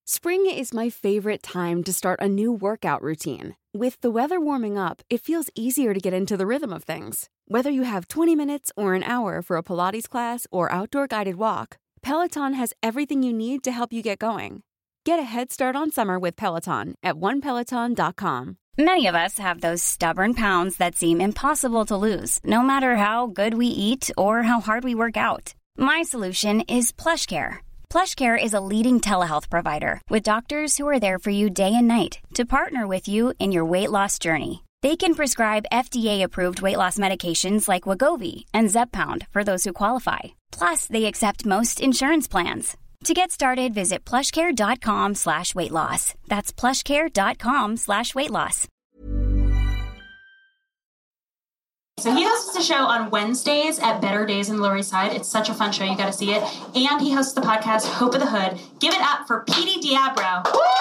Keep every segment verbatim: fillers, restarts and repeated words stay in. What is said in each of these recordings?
Spring is my favorite time to start a new workout routine. With the weather warming up, it feels easier to get into the rhythm of things. Whether you have twenty minutes or an hour for a Pilates class or outdoor guided walk, Peloton has everything you need to help you get going. Get a head start on summer with Peloton at one peloton dot com. Many of us have those stubborn pounds that seem impossible to lose, no matter how good we eat or how hard we work out. My solution is PlushCare. PlushCare is a leading telehealth provider with doctors who are there for you day and night to partner with you in your weight loss journey. They can prescribe F D A-approved weight loss medications like Wegovy and Zepbound for those who qualify. Plus, they accept most insurance plans. To get started, visit plushcare.com slash weight loss. That's plushcare.com slash weight loss. So he hosts a show on Wednesdays at Better Days in Lower East Side. It's such a fun show. You got to see it. And he hosts the podcast Hope of the Hood. Give it up for Petey Diabro.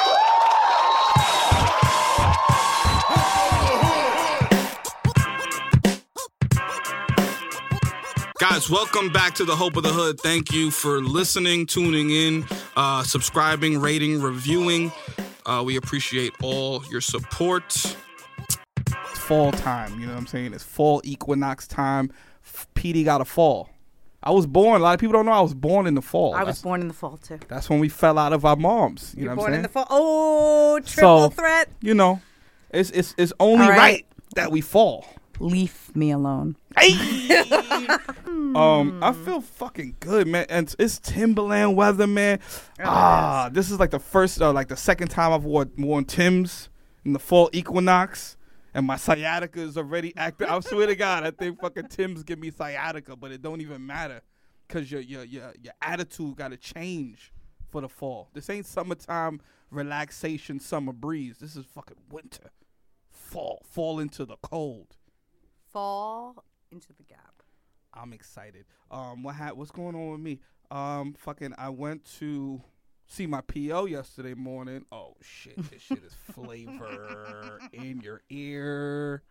Guys, welcome back to the Hope of the Hood. Thank you for listening, tuning in, uh, subscribing, rating, reviewing. Uh, we appreciate all your support. It's fall time, you know what I'm saying? It's fall equinox time. Petey got a fall. I was born, a lot of people don't know I was born in the fall. I was that's, born in the fall, too. That's when we fell out of our moms. You You're know what born I'm saying? in the fall. Oh, triple so, threat. You know, it's it's it's only right. right that we fall. Leave me alone. Hey! um, I feel fucking good, man. And it's, it's Timberland weather, man. Oh, ah, this is like the first, uh, like the second time I've worn, worn Timbs in the fall equinox, and my sciatica is already active. I swear to God, I think fucking Timbs give me sciatica, but it don't even matter, cause your your your your attitude got to change for the fall. This ain't summertime relaxation, summer breeze. This is fucking winter. Fall, fall into the cold. Fall into the gap. I'm excited. Um, what ha- what's going on with me? Um, fucking, I went to see my P O yesterday morning. Oh shit, this shit is flavor in your ear.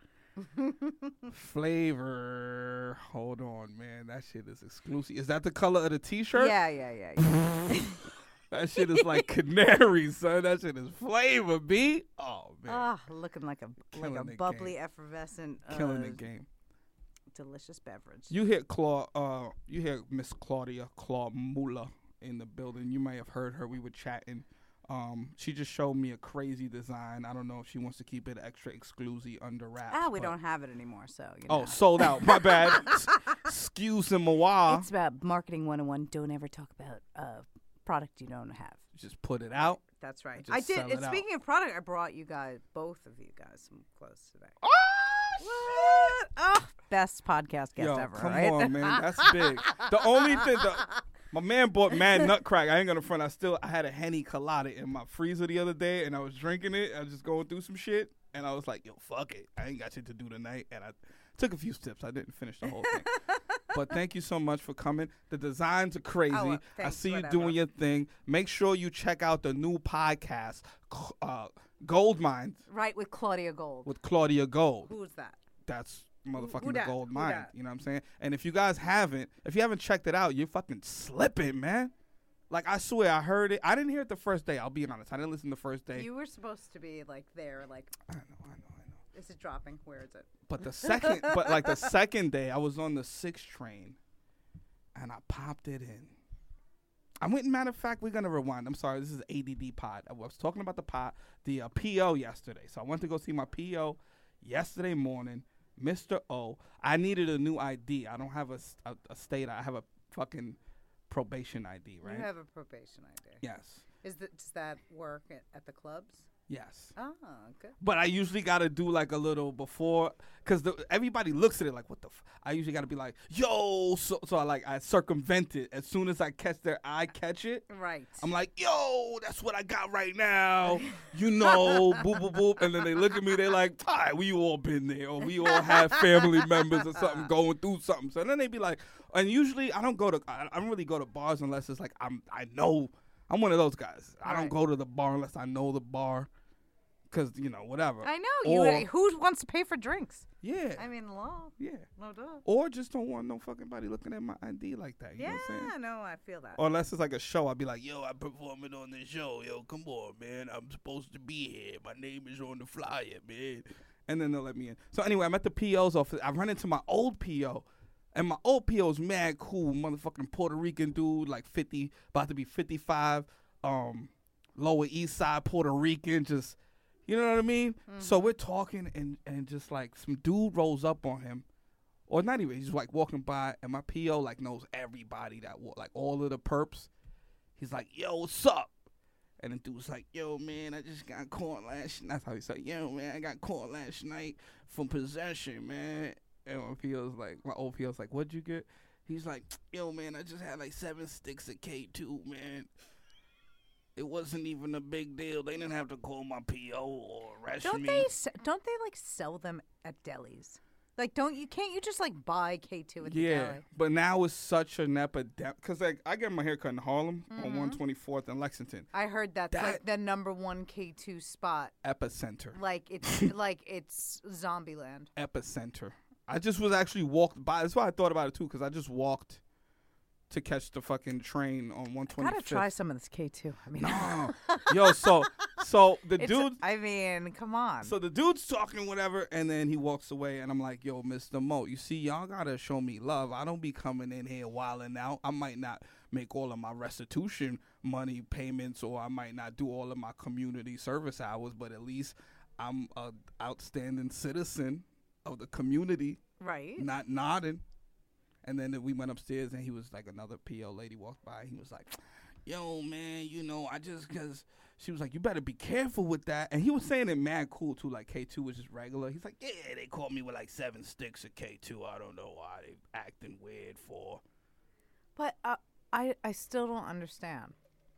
Flavor. Hold on, man. That shit is exclusive. Is that the color of the T-shirt? Yeah, yeah, yeah. yeah. That shit is like canary, son. That shit is flavor, B. Oh man. Ah, looking like a Killing like a the bubbly, game. effervescent, uh, Killing the game. delicious beverage. You hear Claude, uh, you hear Miss Claudia Claude Muller in the building. You may have heard her. We were chatting. Um, she just showed me a crazy design. I don't know if she wants to keep it extra exclusive under wraps. Ah, we don't have it anymore, so you Oh, know. sold out. My bad. Excuse me, moi. It's about marketing one oh one. Don't ever talk about uh product you don't have. Just put it out. That's right. Just I did. sell And it speaking out. of product, I brought you guys, both of you guys, some clothes today. Oh, What? Oh, best podcast guest Yo, ever, come right? on, man. That's big. The only thing, the, my man bought mad nutcrack. I ain't gonna front. I still, I had a Henny Colada in my freezer the other day, and I was drinking it. I was just going through some shit, and I was like, yo, fuck it. I ain't got shit to do tonight. And I took a few sips. I didn't finish the whole thing. But thank you so much for coming. The designs are crazy. Oh, well, I thanks, see you whatever. doing your thing. Make sure you check out the new podcast, uh, Gold Mine, Right, with Claudia Gold. with Claudia Gold. Who's that? That's motherfucking who the dat? Gold Who Mine. dat? You know what I'm saying? And if you guys haven't, if you haven't checked it out, you're fucking slipping, man. Like, I swear, I heard it. I didn't hear it the first day. I'll be honest. I didn't listen the first day. You were supposed to be like there, like. I know, I know, I know. Is it dropping? Where is it? But the second, but like the second day, I was on the six train, and I popped it in. I went. Matter of fact, we're gonna rewind. I'm sorry. This is A D D pod. I was talking about the pod, the uh, P O yesterday. So I went to go see my P O yesterday morning, Mister O. I needed a new I D. I don't have a, a, a state. I have a fucking probation I D, right? You have a probation I D. Yes. Is that does that work at, at the clubs? Yes. Oh, good. But I usually got to do like a little before, because everybody looks at it like, what the f-? I usually got to be like, yo. So, so I like, I circumvent it. As soon as I catch their eye catch it, Right. I'm like, yo, that's what I got right now. You know, boop, boop, boop. And then they look at me, they're like, all right, we all been there. Or we all have family members or something going through something. So then they be like, and usually I don't go to, I, I don't really go to bars unless it's like, I'm, I know, I'm one of those guys. I don't Right. go to the bar unless I know the bar. Because, you know, whatever. I know. You. Or- Who wants to pay for drinks? Yeah. I mean, law. Yeah. No doubt. Or just don't want no fucking body looking at my I D like that. You Yeah, know what I'm saying? no, I feel that. Or unless it's like a show, I'd be like, yo, I'm performing on this show. Yo, come on, man. I'm supposed to be here. My name is on the flyer, man. And then they'll let me in. So anyway, I'm at the P O's office. I run into my old P O. And my old P O's mad cool. Motherfucking Puerto Rican dude, like fifty, about to be fifty-five. Um, Lower East Side Puerto Rican, just, you know what I mean? Mm-hmm. So we're talking, and, and just like some dude rolls up on him. Or not even, he's like walking by, and my P O like knows everybody that walk, like all of the perps. He's like, yo, what's up? And the dude's like, yo, man, I just got caught last night. That's how he said, yo, man, I got caught last night from possession, man. And my P O's like, my old P O's like, what'd you get? He's like, yo, man, I just had like seven sticks of K two, man. It wasn't even a big deal. They didn't have to call my P O or arrest don't me. They, don't they, like, sell them at delis? Like, don't you, can't you just, like, buy K two at the yeah, deli? but now it's such an epidemic. Because, like, I get my hair cut in Harlem mm-hmm. on one twenty-fourth and Lexington. I heard that's, that like, the number one K two spot. Epicenter. Like, it's, like, it's Zombieland. Epicenter. I just was actually walked by. That's why I thought about it, too, because I just walked to catch the fucking train on one twenty-fifth. I gotta try some of this K two. I mean, no. Yo, so so the it's, dude. I mean, come on. So the dude's talking whatever, and then he walks away, and I'm like, yo, Mister Mo, you see, y'all gotta show me love. I don't be coming in here wilding out. I might not make all of my restitution money payments, or I might not do all of my community service hours, but at least I'm a outstanding citizen of the community. Right. Not nodding. And then we went upstairs, and he was like, another P O lady walked by. He was like, yo, man, you know, I just, because she was like, you better be careful with that. And he was saying it mad cool, too, like K two was just regular. He's like, yeah, they caught me with like seven sticks of K two. I don't know why they acting weird for. But uh, I, I still don't understand.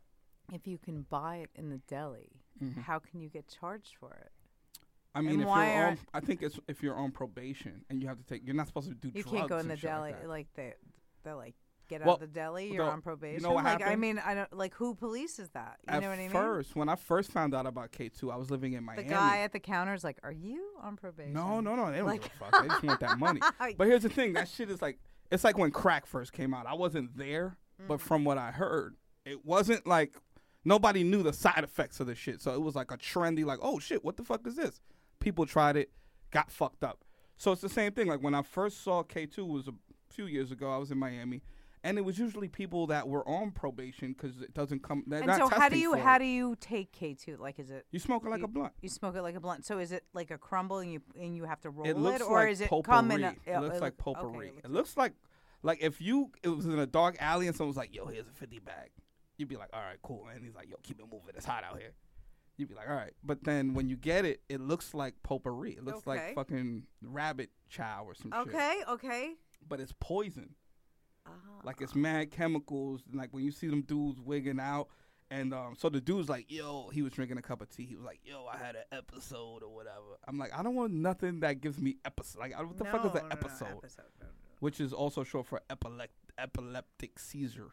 If you can buy it in the deli, mm-hmm. how can you get charged for it? I mean, and if you're on, I think it's if you're on probation and you have to take, you're not supposed to do you drugs. You can't go in the deli like, like they, they're like, get well, out of the deli. You're the, on probation. You know what like happened? I mean, I don't like who polices that. You at know what I mean? First, when I first found out about K two, I was living in Miami. The guy at the counter is like, "Are you on probation?" No, no, no. They don't like, give a fuck. They just want that money. But here's the thing: that shit is like, it's like when crack first came out. I wasn't there, mm. but from what I heard, it wasn't like nobody knew the side effects of the shit. So it was like a trendy, like, oh shit, what the fuck is this? People tried it, got fucked up. So it's the same thing. Like when I first saw K two was a few years ago. I was in Miami, and it was usually people that were on probation because it doesn't come. They're and not so how do testing you for how it. do you take K two? Like, is it You smoke it like you, a blunt. You smoke it like a blunt. So is it like a crumble and you and you have to roll It looks it, or like is it potpourri. come in? A, it looks it like look, potpourri. Okay, it looks like like if you it was in a dark alley and someone was like, "Yo, here's a fifty bag," you'd be like, "All right, cool." And he's like, "Yo, keep it moving. It's hot out here." You'd be like, all right. But then when you get it, it looks like potpourri. It looks okay. like fucking rabbit chow or some okay, shit. Okay, okay. But it's poison. Uh, Like it's mad chemicals. Like when you see them dudes wigging out. And um, so the dude's like, yo, he was drinking a cup of tea. He was like, yo, I had an episode or whatever. I'm like, I don't want nothing that gives me episode. Like, what the no, fuck is an no, episode? No, episode no, no. Which is also short for epilect- epileptic seizure.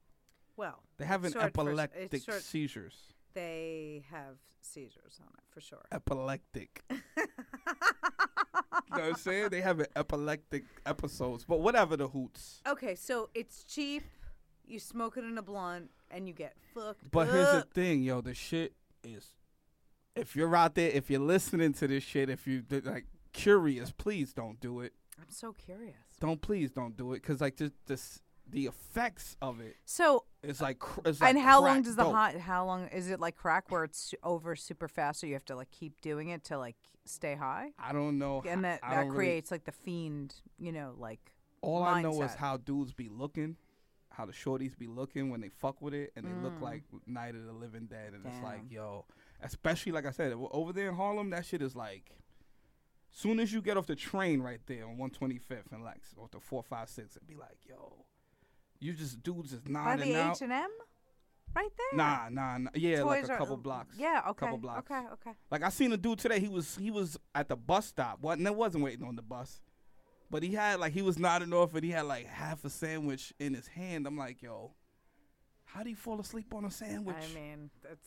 Well, they have an epileptic for, seizures. They have seizures on it, for sure. Epileptic. You know what I'm saying? They have an epileptic episodes, but whatever the hoots. Okay, so it's cheap. You smoke it in a blunt, and you get fucked But up. here's the thing, yo. The shit is, if you're out there, if you're listening to this shit, if you're like curious, please don't do it. I'm so curious. Don't please don't do it, cause like just this. The effects of it. So it's like cr- it's like and how crack long does the dope. hot? How long is it like crack where it's over super fast? So you have to like keep doing it to like stay high. I don't know. And that I that don't creates like the fiend, you know, like. All mindset. I know is how dudes be looking, how the shorties be looking when they fuck with it, and they mm. look like Night of the Living Dead, and Damn. It's like, yo, especially like I said, over there in Harlem, that shit is like. Soon as you get off the train right there on one twenty-fifth and Lex, off the four five six, it'd be like, yo. You just dudes just nodding out. By the H and M, right there. Nah, nah, nah. Yeah, Toys like a are, couple blocks. Yeah, okay. Couple blocks. Okay, okay. Like I seen a dude today. He was he was at the bus stop. Wasn't that wasn't waiting on the bus, but he had like he was nodding off and he had like half a sandwich in his hand. I'm like, yo, how do you fall asleep on a sandwich? I mean, that's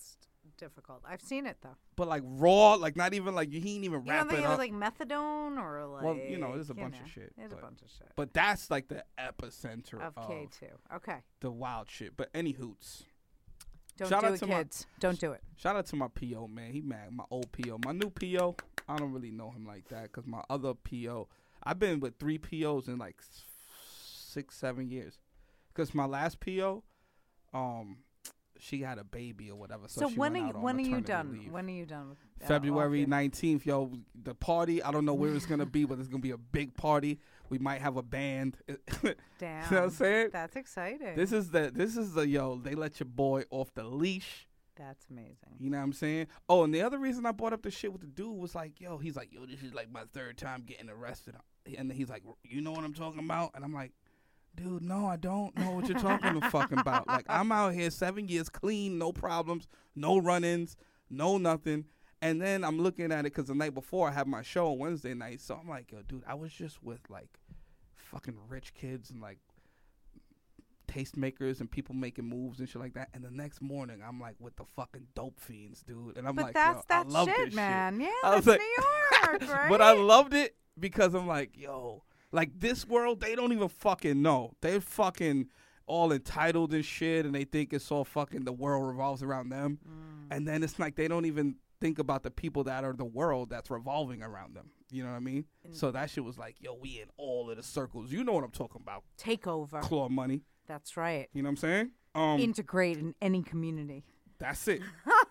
difficult. I've seen it though. But like raw, like not even like he ain't even You rap don't think it it was up. like methadone or like? Well, you know, there's a you bunch know, of shit. There's a but, bunch of shit. But that's like the epicenter Of of, K two. Okay. the wild shit. But any hoots. Don't Shout do out it, to my- kids. Don't do it. Shout out to my P O, man. He mad. My old P O. My new P O, I don't really know him like that because my other P O, I've been with three P Os in like s- six, seven years. Because my last P O, um, she had a baby or whatever. So, So she when went are out you, on when are you maternity done? leave. When are you done with uh, February off your- nineteenth, yo, the party, I don't know where it's going to be, but it's going to be a big party. We might have a band. Damn. You know what I'm saying? That's exciting. This is the, this is the, yo, they let your boy off the leash. That's amazing. You know what I'm saying? Oh, and the other reason I brought up the shit with the dude was like, yo, he's like, yo, this is like my third time getting arrested. And then he's like, you know what I'm talking about? And I'm like, dude, no, I don't know what you're talking fucking about. Like, I'm out here seven years clean, no problems, no run-ins, no nothing. And then I'm looking at it because the night before I had my show on Wednesday night. So I'm like, yo, dude, I was just with like fucking rich kids and like tastemakers and people making moves and shit like that. And the next morning, I'm like with the fucking dope fiends, dude. And I'm But like, that's yo, that I love shit, this man. shit. Yeah, I was that's like- New York, right? But I loved it because I'm like, yo, like this world, they don't even fucking know. They're fucking all entitled and shit, and they think it's all fucking the world revolves around them. Mm. And then it's like they don't even think about the people that are the world that's revolving around them. You know what I mean? So that shit was like, yo, we in all of the circles. You know what I'm talking about. Take over. Claw money. That's right. You know what I'm saying? Um, Integrate in any community. that's it.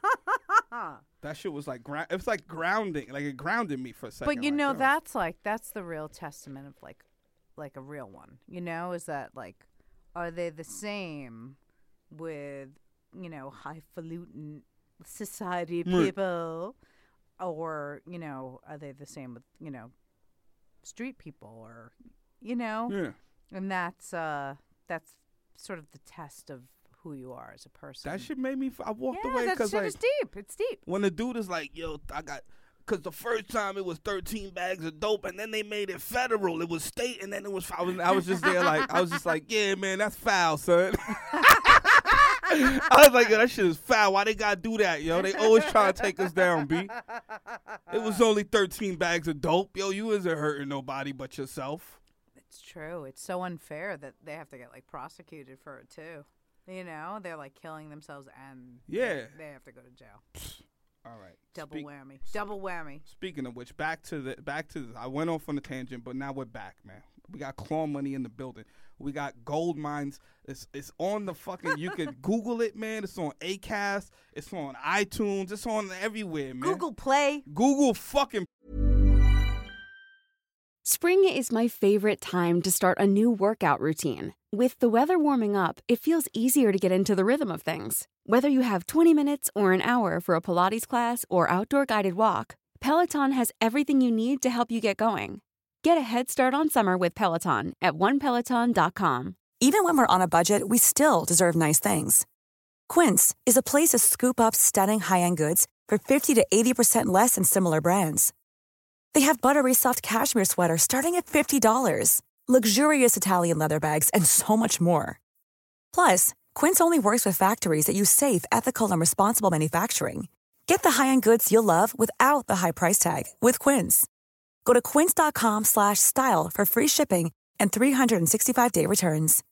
That shit was like, gra- it was like grounding. Like it grounded me for a second. But you like, know, yo. that's like that's the real testament of like, like a real one. You know, is that like, are they the same with you know highfalutin society Right. people, or you know, are they the same with you know, street people, or you know, Yeah. and that's uh that's sort of the test of who you are as a person. That shit made me, f- I walked yeah, away that because shit like, is deep. It's deep. when the dude is like, yo, I got, because the first time it was thirteen bags of dope, and then they made it federal. It was state, and then it was, I was, I was just there like, I was just like, yeah, man, that's foul, son. I was like, yo, that shit is foul. Why they got to do that, yo? They always try to take us down, B. It was only thirteen bags of dope. Yo, you isn't hurting nobody but yourself. It's true. It's so unfair that they have to get like prosecuted for it too. You know, they're like killing themselves and Yeah. they, they have to go to jail. All right. Double Speak- whammy. Double whammy. Speaking of which, back to the back to the, I went off on a tangent, but now we're back, man. We got claw money in the building. We got gold mines. It's it's on the fucking. You can Google it, man. It's on Acast. It's on iTunes. It's on everywhere, man. Google Play. Google fucking. Spring is my favorite time to start a new workout routine. With the weather warming up, it feels easier to get into the rhythm of things. Whether you have twenty minutes or an hour for a Pilates class or outdoor guided walk, Peloton has everything you need to help you get going. Get a head start on summer with Peloton at one peloton dot com. Even when we're on a budget, we still deserve nice things. Quince is a place to scoop up stunning high-end goods for fifty to eighty percent less than similar brands. They have buttery soft cashmere sweaters starting at fifty dollars, luxurious Italian leather bags, and so much more. Plus, Quince only works with factories that use safe, ethical, and responsible manufacturing. Get the high-end goods you'll love without the high price tag with Quince. Go to quince.com slash style for free shipping and three sixty-five day returns.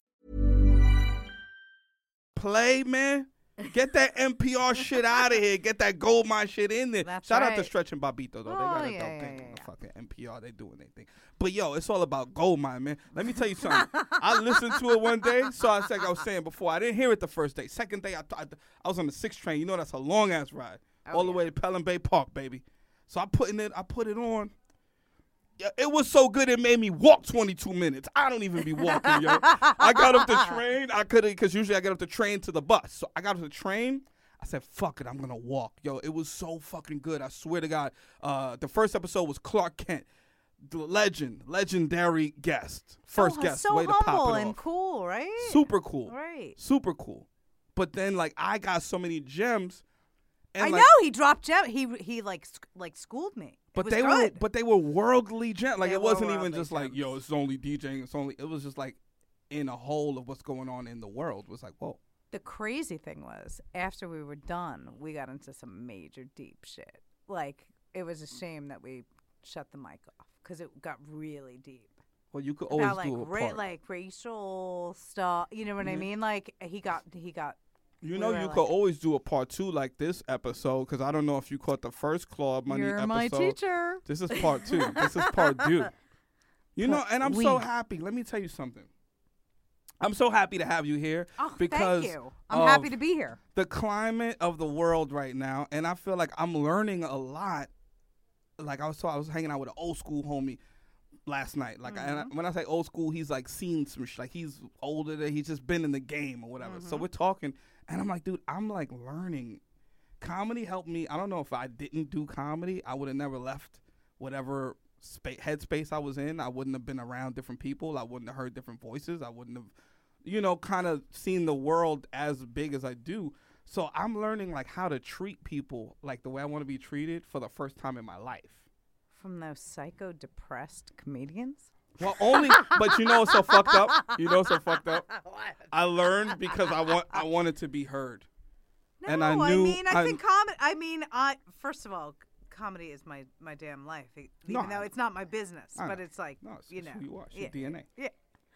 Play, man. Get that N P R shit out of here. Get that gold mine shit in there. That's Shout out to right. Stretch and Bobito, though. They Oh, got a yeah, dope yeah, thing yeah, on the yeah. fucking N P R. They doing their thing. But, yo, it's all about gold mine, man. Let me tell you something. I listened to it one day. So, I like I was saying before, I didn't hear it the first day. Second day, I, th- I was on the six train. You know that's a long-ass ride. Oh, all the yeah. way to Pelham Bay Park, baby. So, I put in it. I put it on. Yeah, it was so good it made me walk twenty-two minutes. I don't even be walking, yo. I got off the train. I couldn't, because usually I get off the train to the bus. So I got off the train. I said, fuck it, I'm going to walk. Yo, it was so fucking good. I swear to God. Uh, the first episode was Clark Kent, the legend, legendary guest. First so, guest, so way to humble pop it and off. cool, right? Super cool. Right. Super cool. But then, like, I got so many gems. And I like, know he dropped gem. He he like sc- like schooled me. But it was they good. were, but they were worldly gems. Like They it were wasn't even worldly just like, gems. yo, it's only DJing. It's only. It was just like in a whole of what's going on in the world. It was like, whoa, The crazy thing was, after we were done, we got into some major deep shit. Like, it was a shame that we shut the mic off because it got really deep. Well, you could always About, like, do a ra- part. like racial stuff. You know what I Mhm. mean? Like, he got, he got. You we know, were you like- could always do a part two like this episode because I don't know if you caught the first Claude Money You're episode. my teacher. This is part two. This is part two. You know, and I'm so we- happy. Let me tell you something. I'm so happy to have you here Oh, because thank you. I'm of happy to be here. the climate of the world right now, and I feel like I'm learning a lot. Like I was, I was hanging out with an old school homie last night. Like, and I, when I say old school, he's like seen some sh- like he's older than he's just been in the game or whatever. So we're talking, and I'm like, dude, I'm like learning. Comedy helped me. I don't know if I didn't do comedy, I would have never left whatever spa- headspace I was in. I wouldn't have been around different people. I wouldn't have heard different voices. I wouldn't have, you know, kind of seen the world as big as I do. So I'm learning like how to treat people like the way I want to be treated for the first time in my life. From those psycho depressed comedians? Well, only, but you know what's so fucked up? You know what's so fucked up? I learned because I want, I wanted to be heard. No, And I knew- mean, I, I- think comedy. I mean, I first of all, c- comedy is my my damn life. e- No, Even though I- it's not my business, I but know. it's like No, it's, you it's know, who you are. It's yeah, your D N A. yeah.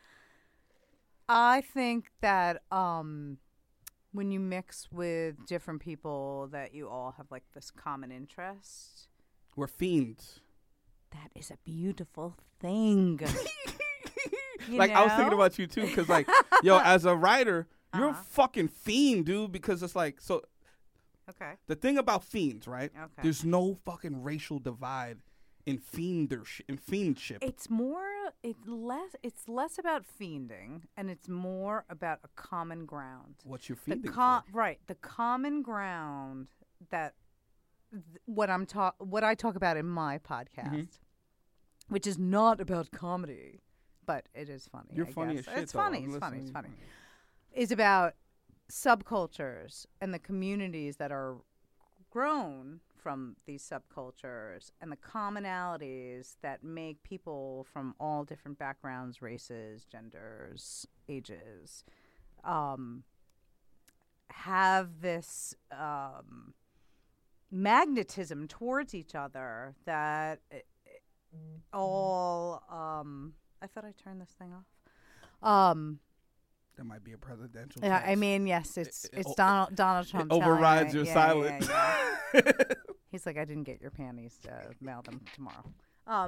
I think that um, when you mix with different people, that you all have like this common interest. We're fiends. That is a beautiful thing. You Like I was thinking know? about you too, because like, yo, as a writer, you're Uh-huh. a fucking fiend, dude. Because it's like, so Okay. the thing about fiends, right? Okay. There's no fucking racial divide in fiendership, in fiendship. It's more. It's less. It's less about fiending, and it's more about a common ground. What you're The fiending co- for. right, the common ground that th- what I'm talk what I talk about in my podcast, Mm-hmm. which is not about comedy, but it is funny. You're I funny guess. as shit. It's though. funny. I'm It's funny. It's listening. funny. Is about subcultures and the communities that are grown from these subcultures and the commonalities that make people from all different backgrounds, races, genders, ages, um, have this um, magnetism towards each other that it, it all. Um, I thought I turned this thing off. Um, That might be a presidential. yeah, I tax. mean, yes, it's It- it it's o- Donald Donald Trump. telling overrides you- your yeah, silence. yeah, yeah. He's like, I didn't get your panties. Uh, mail them tomorrow. Um,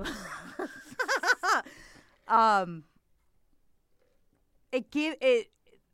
um, it give it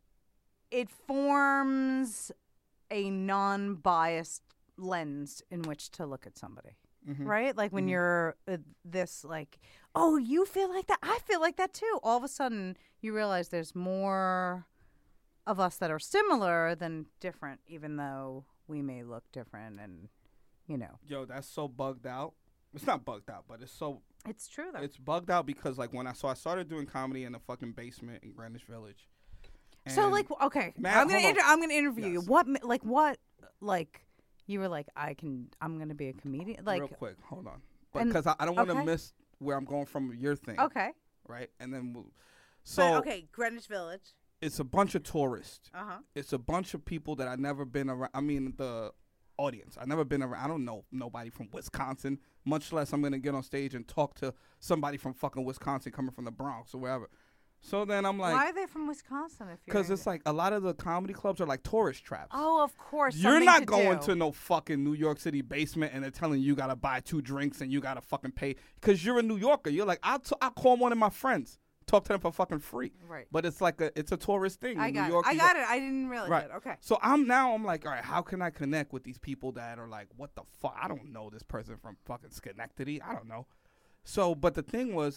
it forms a non-biased lens in which to look at somebody. Mhm. Right? Like when Mhm. you're uh, this like, oh, you feel like that. I feel like that too. All of a sudden you realize there's more of us that are similar than different, even though we may look different and, you know. Yo, that's so bugged out. It's not bugged out, but it's so It's true though. it's bugged out because like when I so I started doing comedy in a fucking basement in Greenwich Village. So And- like okay, Man, I'm gonna hold on. inter- I'm gonna interview you. Yes. What ma- like what like you were like I can I'm gonna be a comedian like real quick, hold on, and- because I, I don't want to okay. miss where I'm going from your thing. okay. Right, and then we'll, so But, okay, Greenwich Village. it's a bunch of tourists. Uh huh. It's a bunch of people that I've never been around. I mean, the audience. I've never been around. I don't know nobody from Wisconsin, much less I'm going to get on stage and talk to somebody from fucking Wisconsin coming from the Bronx or wherever. So then I'm Why like, are they from Wisconsin? If you're because it's like a lot of the comedy clubs are like tourist traps. oh, of course. You're something not to going do. to no fucking New York City basement and they're telling you you got to buy two drinks and you got to fucking pay. Because you're a New Yorker. You're like, I'll, t- I'll call one of my friends. Talk to them for fucking free. Right. But it's like a, it's a tourist thing. I in got New York, it. I you got go- it. I didn't realize Right. it. Okay. So I'm now I'm like, all right, how can I connect with these people that are like, what the fuck? I don't know this person from fucking Schenectady. I don't know. So, but the thing was,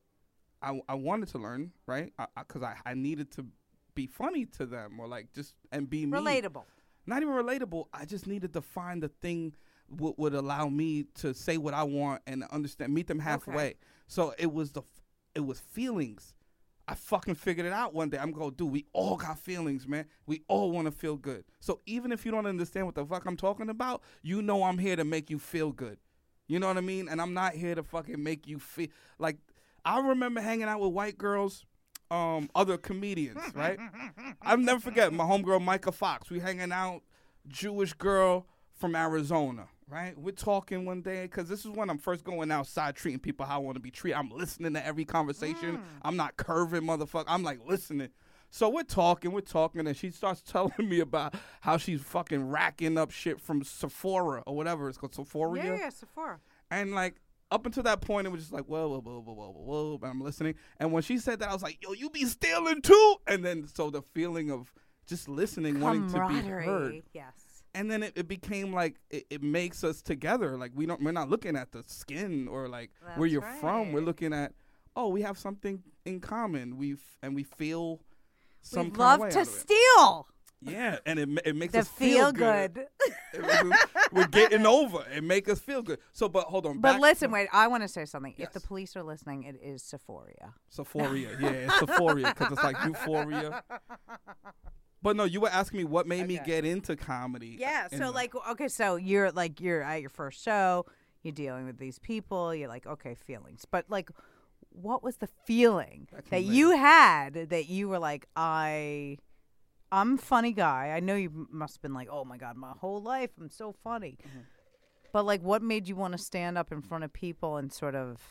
I, I wanted to learn, right? Because I, I, I needed to be funny to them or like just and be me. Relatable. Not even relatable. I just needed to find the thing w- would allow me to say what I want and understand, meet them halfway. Okay. So it was the, f- it was feelings. I fucking figured it out one day. I'm going, dude, we all got feelings, man. We all want to feel good. So even if you don't understand what the fuck I'm talking about, you know I'm here to make you feel good. You know what I mean? And I'm not here to fucking make you feel like. I remember hanging out with white girls um other comedians, right? I'll never forget my homegirl Micah Fox. We hanging out, Jewish girl from Arizona, right? We're talking one day because this is when I'm first going outside, treating people how I want to be treated. I'm listening to every conversation. Mm. I'm not curving, motherfucker. I'm like listening. So we're talking, we're talking, and she starts telling me about how she's fucking racking up shit from Sephora or whatever it's called, Sephora. Yeah, yeah, Sephora. And like up until that point, it was just like whoa, whoa, whoa, whoa, whoa, whoa, whoa. And I'm listening, and when she said that, I was like, yo, you be stealing too. And then so the feeling of just listening, wanting to be heard. Yes. And then it, it became like it, it makes us together. Like we don't, we're not looking at the skin or like That's where you're right. from. We're looking at, oh, we have something in common. We and we feel. Some we kind love of way to out of it. steal. Yeah, and it it makes The us feel, feel good. good. We're getting over. It make us feel good. So, but hold on. But back listen, to, wait. I want to say something. Yes. If the police are listening, it is Sephora. Sephora, yeah, it's Sephora because it's like euphoria. But no, you were asking me what made Okay. me get into comedy. Yeah. in So the- like, okay, so you're like you're at your first show. You're dealing with these people. You're like, okay, feelings. But like, what was the feeling That that came you later. had that you were like, I, I'm a funny guy. I know you m- must have been like, oh my god, my whole life I'm so funny. Mm-hmm. But like, what made you want to stand up in front of people and sort of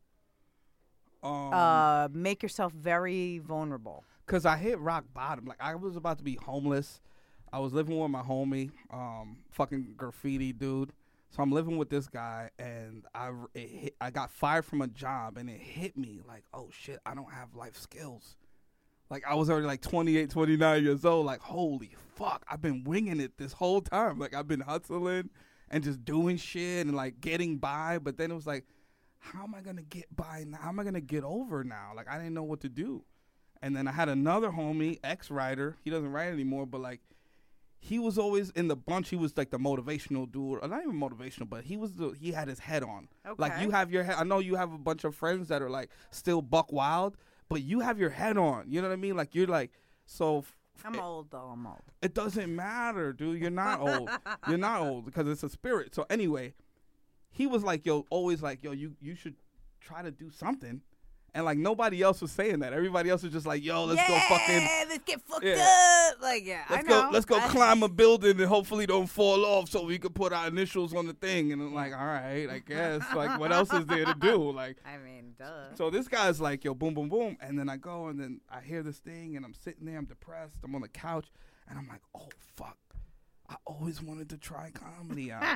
um, uh, make yourself very vulnerable? Cause I hit rock bottom. Like I was about to be homeless. I was living with my homie, um, fucking graffiti dude. So I'm living with this guy, and I it hit, I got fired from a job, and it hit me like, oh shit, I don't have life skills. Like I was already like twenty-eight, twenty-nine years old. Like holy fuck, I've been winging it this whole time. Like I've been hustling and just doing shit and like getting by. But then it was like, how am I gonna get by now? How am I gonna get over now? Like I didn't know what to do. And then I had another homie, ex-writer. He doesn't write anymore, but like he was always in the bunch. He was like the motivational dude, or not even motivational, but he was the he had his head on. Like Okay. you have your head. I know you have a bunch of friends that are like still buck wild, but you have your head on. You know what I mean? Like you're like so. F- I'm it, old though. I'm old. It doesn't matter, dude. You're not old. You're not old because it's a spirit. So anyway, he was like, yo, always like, yo, you you should try to do something. And like nobody else was saying that. Everybody else was just like, yo, let's yeah, go fucking let's get fucked Yeah. up. Like yeah, Let's I know. go. Let's go I- climb a building and hopefully don't fall off, so we could put our initials on the thing. And I'm like, all right, I guess. Like, what else is there to do? Like, I mean, duh. so this guy's like, yo, boom, boom, boom, and then I go and then I hear this thing and I'm sitting there, I'm depressed, I'm on the couch, and I'm like, oh fuck, I always wanted to try comedy out.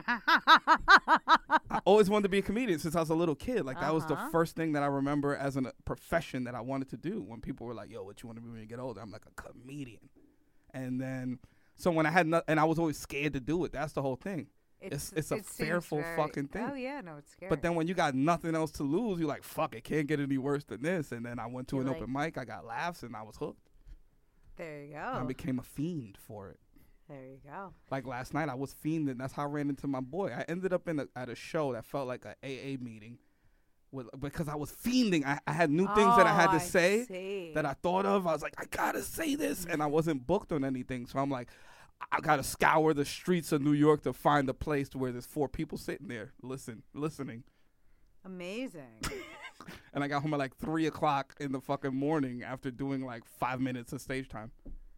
I always wanted to be a comedian since I was a little kid. Like that was the Uh-huh. first thing that I remember as a profession that I wanted to do. When people were like, "Yo, what you want to be when you get older?" I'm like a comedian. And then, so when I had, no, and I was always scared to do it. That's the whole thing. It's it's a it seems fearful very- fucking thing. Oh yeah, no, it's scary. But then when you got nothing else to lose, you're like, "Fuck, it can't get any worse than this." And then I went to You're an like- open mic. I got laughs, and I was hooked. there you I go. became a fiend for it. There you go. Like last night, I was fiending. That's how I ran into my boy. I ended up in a, at a show that felt like a A A meeting, with because I was fiending. I, I had new things that I had Oh, to say see. that I thought of. I was like, I gotta say this, and I wasn't booked on anything. So I'm like, I gotta scour the streets of New York to find a place where there's four people sitting there, listen, listening. Amazing. And I got home at like three o'clock in the fucking morning after doing like five minutes of stage time.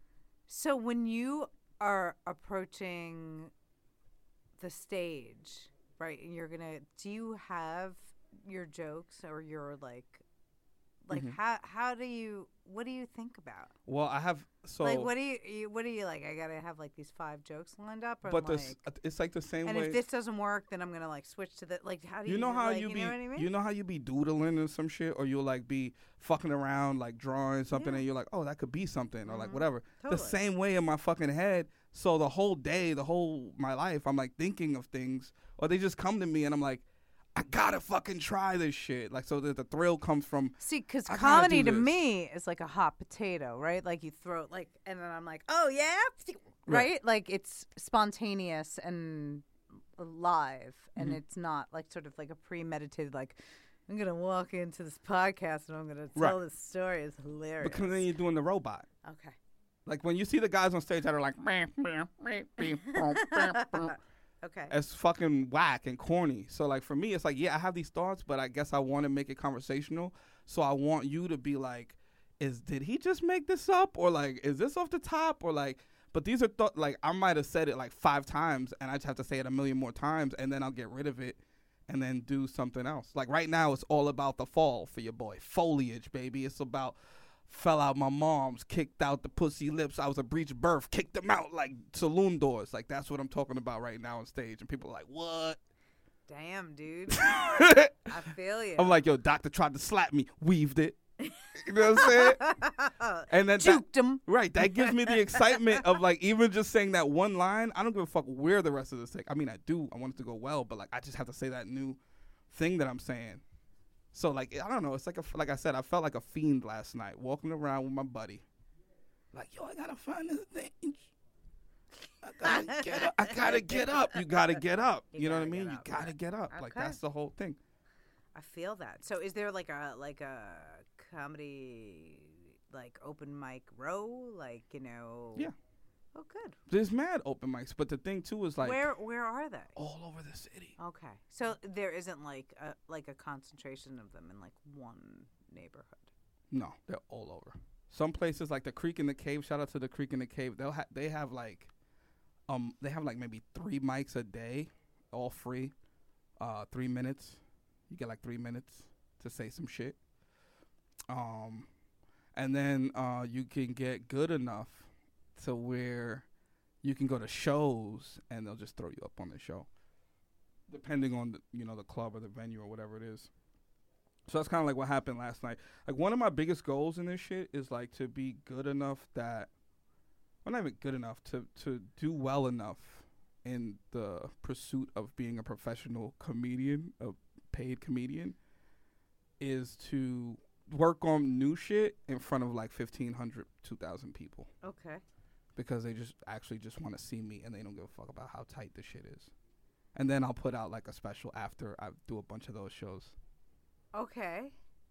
So when you are approaching the stage, right, and you're gonna, do you have your jokes or your like, like Mhm. how how do you, what do you think about? Well, I have so, like what do you, you, what do you like? I gotta have like these five jokes lined up, or but like, this it's like the same and way. if this doesn't work, then I'm gonna like switch to the like. How do you, You know how like, you, you be, know what I mean? you know how you be doodling or some shit, or you'll like be fucking around, like drawing something, Yeah. and you're like, oh, that could be something, or like Mhm. whatever. The Totally. same way in my fucking head. So the whole day, the whole my life, I'm like thinking of things, or they just come to me, and I'm like, I gotta fucking try this shit. Like so that the thrill comes from. See, because I gotta comedy do to this. me is like a hot potato, right? Like you throw it, like, and then I'm like, oh yeah, Right. right? Like it's spontaneous and live, and Mhm. it's not like sort of like a premeditated, like I'm gonna walk into this podcast and I'm gonna tell Right. this story. It's hilarious. Because then you're doing the robot. Okay. Like when you see the guys on stage that are like, "Meh, meh, meh, meh, boom, meh, boom," Okay. it's fucking whack and corny. So like for me, it's like, yeah, I have these thoughts, but I guess I want to make it conversational. So I want you to be like, is did he just make this up, or like is this off the top, or like? But these are th- like I might have said it like five times, and I just have to say it a million more times, and then I'll get rid of it, and then do something else. Like right now, it's all about the fall for your boy. Foliage, baby. It's about fell out my mom's, kicked out the pussy lips. I was a breech birth, kicked them out like saloon doors. Like that's what I'm talking about right now on stage, and people are like, what? Damn, dude. I feel you. I'm like, yo, doctor tried to slap me, weaved it. You know what I'm saying? And then Juked that, him. right, that gives me the excitement of like even just saying that one line. I don't give a fuck where the rest of this thing. I mean, I do. I want it to go well, but like I just have to say that new thing that I'm saying. So like I don't know. It's like a like I said. I felt like a fiend last night, walking around with my buddy. Like yo, I gotta find this thing. I gotta get up. I gotta get up. You gotta get up. You, you know what I mean? You gotta right. get up. Okay. Like that's the whole thing. I feel that. So is there like a like a comedy like open mic row? Like, you know. Yeah. Oh, good. There's mad open mics, but the thing too is like where where are they? All over the city. Okay, so there isn't like a like a concentration of them in like one neighborhood. No, they're all over. Some places like the Creek in the Cave. Shout out to the Creek in the Cave. They'll ha- they have like um they have like maybe three mics a day, all free, uh three minutes. You get like three minutes to say some shit. Um, and then uh you can get good enough to where you can go to shows and they'll just throw you up on the show, depending on the, you know the club or the venue or whatever it is. So that's kind of like what happened last night. Like one of my biggest goals in this shit is like to be good enough that, well, not even good enough to to do well enough in the pursuit of being a professional comedian, a paid comedian, is to work on new shit in front of like fifteen hundred, two thousand people. Okay. Because they just actually just want to see me and they don't give a fuck about how tight the shit is. And then I'll put out like a special after I do a bunch of those shows. Okay.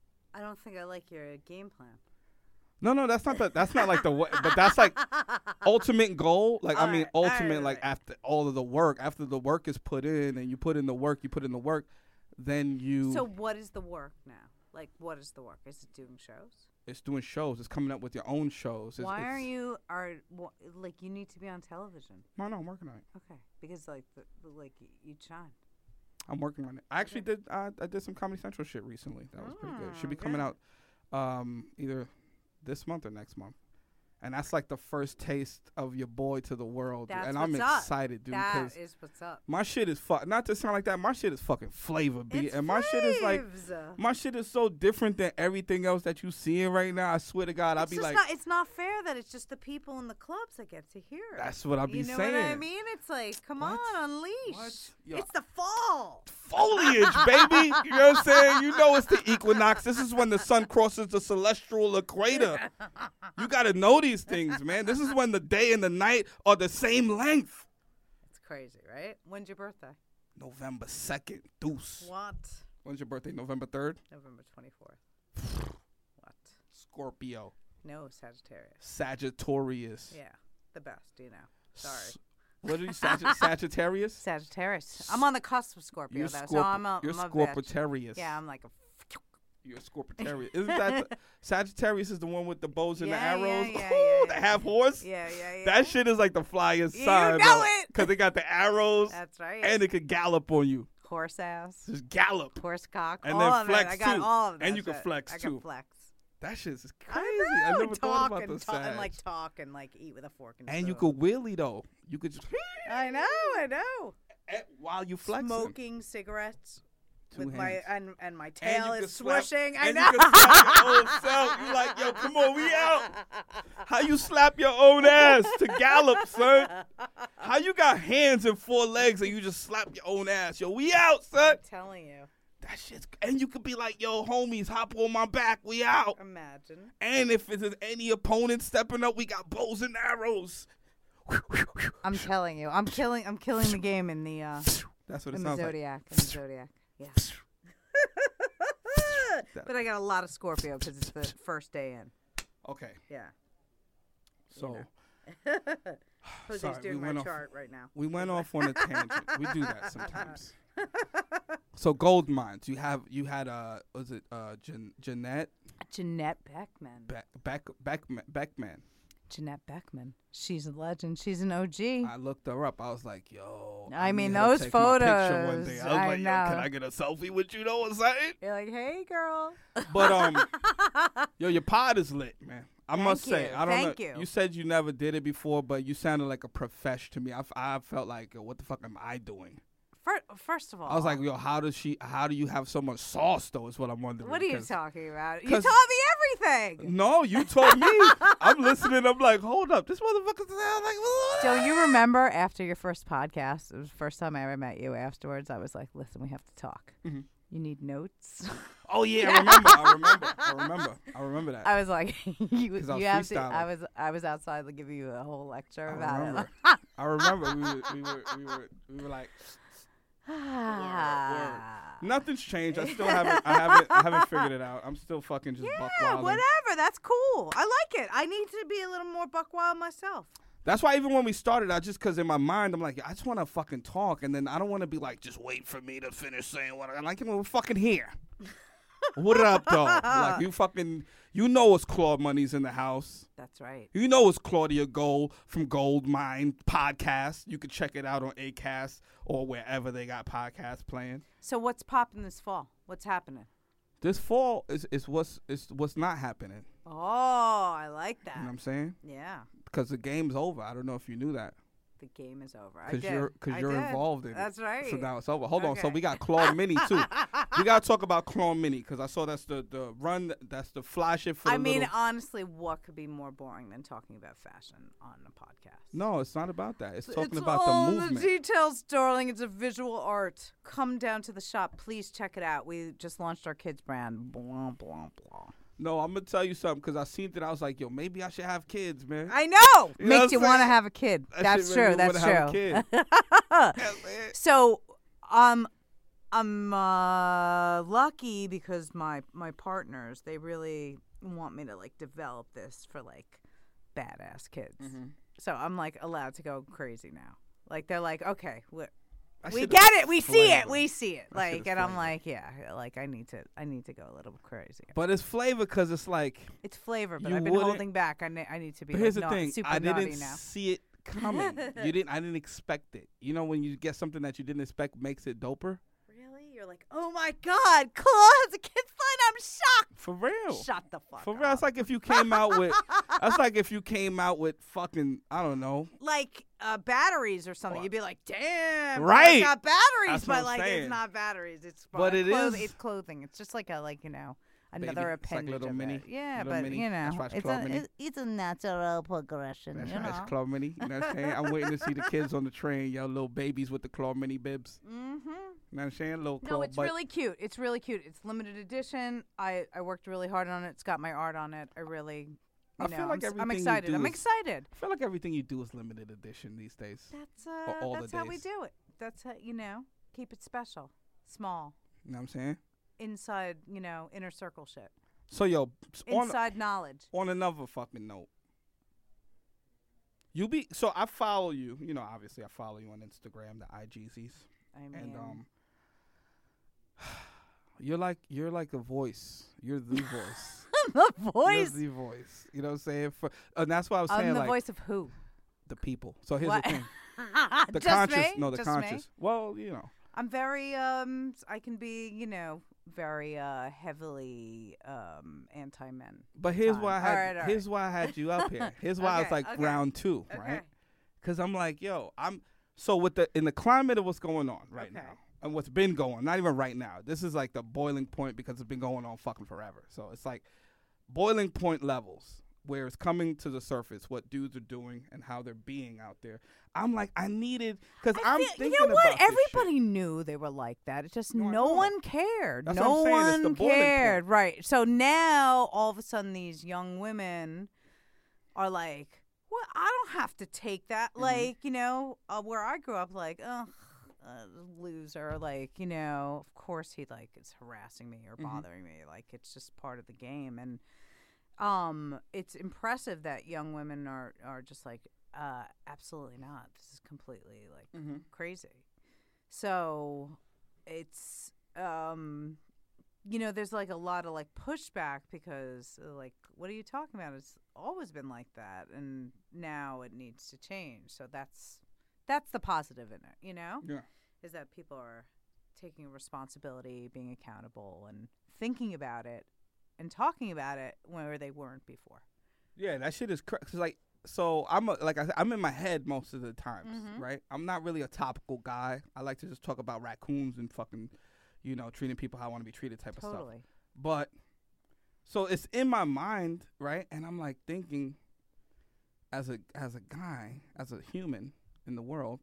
I don't think I like your game plan. No, no, that's not the, that's not like the way, but that's like ultimate goal. Like, All I mean, right, all ultimate, right, like all right. after all of the work, after the work is put in and you put in the work, you put in the work, then you. So what is the work now? Like, what is the work? Is it doing shows? It's doing shows. It's coming up with your own shows. It's, Why it's, are you are wh- like you need to be on television? No, no, I'm working on it. Okay, because like the, the, like y- you shine. I'm working on it. I actually did. Uh, I did some Comedy Central shit recently. That was pretty good. Should be coming good. out um, either this month or next month. And that's like the first taste of your boy to the world. That's and what's I'm up. excited, dude. That 'cause is what's up. my shit is fuck. Not to sound like that. My shit is fucking flavor, B. It's And my shit is like. flaves. My shit is so different than everything else that you seeing right now. I swear to God, I'll It's be just like. not, it's not fair that it's just the people in the clubs that get to hear it. That's what I be you know saying. what I mean? It's like, come What? on, unleash. What? Yo. It's the fall. Foliage, baby. You know what I'm saying? You know it's the equinox. This is when the sun crosses the celestial equator. You got to know these things, man. This is when the day and the night are the same length. It's crazy, right? When's your birthday? November second, deuce. What? When's your birthday? November third? November twenty-fourth. What? Scorpio. No, Sagittarius. Sagittarius. Yeah, the best, you know. Sorry. S- What are you, Sagitt- Sagittarius? Sagittarius. I'm on the cusp of Scorpio, You're, though, Scorp- so I'm a, you're I'm a bitch. Scorpitarius. Yeah, I'm like a... You're a Scorpitarius. Isn't that the, Sagittarius is the one with the bows and Yeah, the yeah, arrows? yeah, Ooh, yeah, the yeah. half horse? Yeah, yeah, yeah. That shit is like the flyest You sign. know it. Because they got the arrows. That's right. And it could gallop on you. Horse ass. Just gallop. Horse cock. And all then of flex, it. I got too. all of that And you can shit. flex, I too. can flex. That shit is crazy. I, I know. never talk thought about and the talk, Sag. and like talk and like eat with a fork and And you spoon. could wheelie, though. You could just... I know, I know. eh, while you flexing. Smoking cigarettes Two with hands. my and and my And tail you can is slap- swooshing. I and know. you can slap your own self. You like, yo, come on, we out. How you slap your own ass to gallop, son? How you got hands and four legs and you just slap your own ass? Yo, we out, son. I'm telling you. That shit's... And you could be like, yo, homies, hop on my back. We out. Imagine. And if there's any opponent stepping up, we got bows and arrows. I'm telling you. I'm killing. I'm killing the game in the uh, That's what it in the sounds like. zodiac. In the zodiac. Yeah. But I got a lot of Scorpio because it's the first day in. Okay. Yeah. So... Jose's Sorry, doing we my went off- chart right now. We went off on a tangent. We do that sometimes. So gold mines. You have you had uh was it uh Jan- Jeanette Jeanette Beckman. Beck Beck Beckman Beckman. Jeanette Beckman. She's a legend. She's an O G. I looked her up. I was like, yo. I mean, need her to those take my picture one photos, day. I was I like, yo, know. can I get a selfie with you though or something? You're like, hey, girl. But um, yo, your pod is lit, man. I Thank must say, you. I don't Thank know. you. You said you never did it before, but you sounded like a profesh to me. I, f- I felt like, yo, what the fuck am I doing? First, first of all, I was like, yo, how does she? How do you have so much sauce though? Is what I'm wondering. what are you 'cause- talking about? You 'cause- taught me everything. No, you told me. I'm listening. I'm like, hold up, this motherfucker sound like. Don't you remember after your first podcast? It was the first time I ever met you. Afterwards, I was like, listen, we have to talk. Mhm. You need notes. Oh yeah, I remember. I remember. I remember. I remember that. I was like, you, 'Cause I was you have to. freestyling. I was, I was outside to give you a whole lecture I about remember. it. I remember. We were, we were, we were, we were like, Ah. nothing's changed. I still haven't. I haven't. I haven't figured it out. I'm still fucking just buck Yeah, wilding. whatever. That's cool. I like it. I need to be a little more buck wild myself. That's why even when we started, I just because in my mind I'm like, I just want to fucking talk, and then I don't want to be like, just wait for me to finish saying what I like. We're fucking here. What up, though? Like you fucking, you know it's Claude Money's in the house. That's right. You know it's Claudia Gold from Gold Mine Podcast. You can check it out on Acast or wherever they got podcasts playing. So what's popping this fall? What's happening? This fall is, is what's is what's not happening. Oh, I like that. You know what I'm saying? Yeah, Because the game's over. I don't know if you knew that. the game is over. I Because did. you're, cause I you're did. involved in That's it. right. So now it's over. Hold on. So Okay. we got Claude Mini, too. We got to talk about Claude Mini because I saw that's the, the run, that's the fly shit for the I mean, little... honestly, what could be more boring than talking about fashion on a podcast? No, it's not about that. It's talking It's about all the movement. the details, darling. It's a visual art. Come down to the shop. Please check it out. We just launched our kids brand. Blah, blah, blah. No, I'm going to tell you something because I seen it. I was like, yo, maybe I should have kids, man. I know. You know what Makes I'm you want to saying? have a kid. That That's shit made true. me That's wanna have a true. kid. Yeah, man. So, um, I'm uh, lucky because my my partners, they really want me to like develop this for like badass kids. Mm-hmm. So I'm like allowed to go crazy now. Like they're like, okay, we That we shit get is it, we see it, flavor. we see it. That shit Like, is and I'm flavor. like, yeah, like I need to, I need to go a little crazy. But it's flavor because it's like... It's flavor, but You I've been wouldn't- holding back. I, ne- I need to be. But here's like, the nau- thing. super I naughty didn't now. see it coming. you didn't. I didn't expect it. You know when you get something that you didn't expect makes it doper? Really? You're like, oh my god, Claude has a kid's line. I'm shocked. For real. Shut the fuck For up. real. It's like if you came out with... That's like if you came out with fucking... I don't know. like uh, batteries or something. You'd be like, damn, Right. it's got batteries, That's but what I'm like saying. it's not batteries. It's But uh, it cloth- is- It's clothing. It's just like a like you know another Baby. It's like appendage little of mini- it. Yeah, little but mini. you know, That's why it's it's Claude a Mini. it- it's a natural progression. That's you right. know. It's Claw Mini. You know what I'm saying? I'm waiting to see the kids on the train. Yo, little babies with the Claw Mini bibs. Mm-hmm. You know what I'm saying? Little No, claw it's butt. really cute. It's really cute. It's limited edition. I, I worked really hard on it. It's got my art on it. I really, you I know, feel like I'm, s- I'm everything you excited. do I'm is- excited. I feel like everything you do is limited edition these days. That's uh, all the that's how we days. do it. That's how you know, keep it special, small, You know what I'm saying? inside, you know, inner circle shit, So, yo, s- on, inside knowledge. on another fucking note, you be, so I follow you, you know, obviously I follow you on Instagram, the I G Zs. I mean, And, um, you're like, you're like a voice. You're the voice. the You're voice. the voice. You know what I'm saying? For, and that's why I was saying, I'm the like, voice of who? the people. So here's What? the thing. The Just conscious, me? no, the Just me? conscious. Well, you know. I'm very um I can be, you know, very uh heavily um anti men. But here's why I had All right, all here's why I had you up here. Here's why I was Okay, like okay. round two, Okay. right? Because I'm like, yo, I'm so with the in the climate of what's going on right Okay. now and what's been going, not even right now. This is like the boiling point because it's been going on fucking forever. So it's like boiling point levels where it's coming to the surface what dudes are doing and how they're being out there. I'm like, I needed because I I'm feel- thinking you know what? about this Everybody shit. knew they were like that. It just No, I no know. one cared. That's no what I'm saying. It's the one boiling point. cared. Right. So now all of a sudden these young women are like, well, I don't have to take that. Mm-hmm. Like, you know, uh, where I grew up, like, ugh, uh, loser. Like, you know, of course he like is harassing me or Mm-hmm. bothering me. Like, it's just part of the game. And um, it's impressive that young women are are just like, uh, absolutely not. This is completely like Mm-hmm. crazy. So it's um you know, there's like a lot of like pushback because uh, like, what are you talking about? It's always been like that, and now it needs to change. So that's that's the positive in it, you know? Yeah. Is that people are taking responsibility, being accountable, and thinking about it and talking about it where they weren't before. Yeah, that shit is crazy. Like, so I'm a, like I said, I'm in my head most of the times, Mhm. right? I'm not really a topical guy. I like to just talk about raccoons and fucking, you know, treating people how I want to be treated type of stuff. Totally. But so it's in my mind, right? And I'm like thinking, as a as a guy, as a human in the world,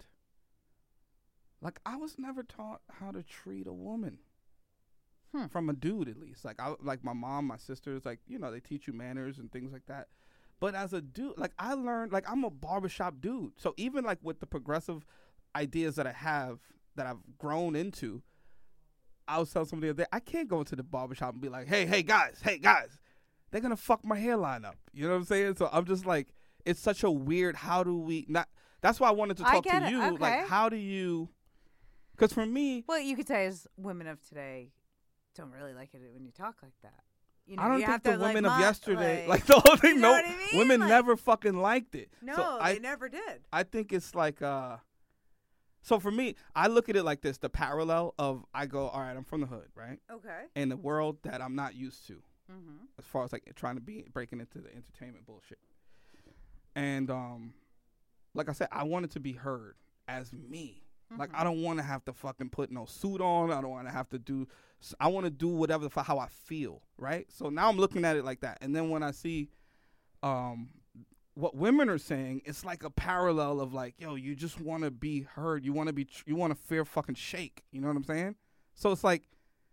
like I was never taught how to treat a woman. Hmm. From a dude, at least. Like I like my mom, my sisters, like, you know, they teach you manners and things like that. But as a dude, like I learned, like I'm a barbershop dude. So even like with the progressive ideas that I have that I've grown into, I was telling somebody the other day, I can't go into the barbershop and be like, hey, hey guys, hey guys, they're gonna fuck my hairline up. You know what I'm saying? So I'm just like, it's such a weird, how do we not, that's why I wanted to I talk get to it, you. okay. Like, how do you, because for me, Well, you could say as women of today don't really like it when you talk like that. You know, I don't you think have the to, like, women of mo- yesterday, like, like the whole thing, you know no, what I mean? women Like- never fucking liked it. No, so they I, never did. I think it's like, uh, so for me, I look at it like this, the parallel of, I go, all right, I'm from the hood, right? Okay. In the world that I'm not used to, Mm-hmm. as far as like trying to be, breaking into the entertainment bullshit. And, um, like I said, I wanted to be heard as me. Like, I don't want to have to fucking put no suit on. I don't want to have to do, I want to do whatever the fuck, how I feel, right? So now I'm looking at it like that. And then when I see um, what women are saying, it's like a parallel of like, yo, you just want to be heard. You want to be, tr- you want to fair fucking shake. You know what I'm saying? So it's like,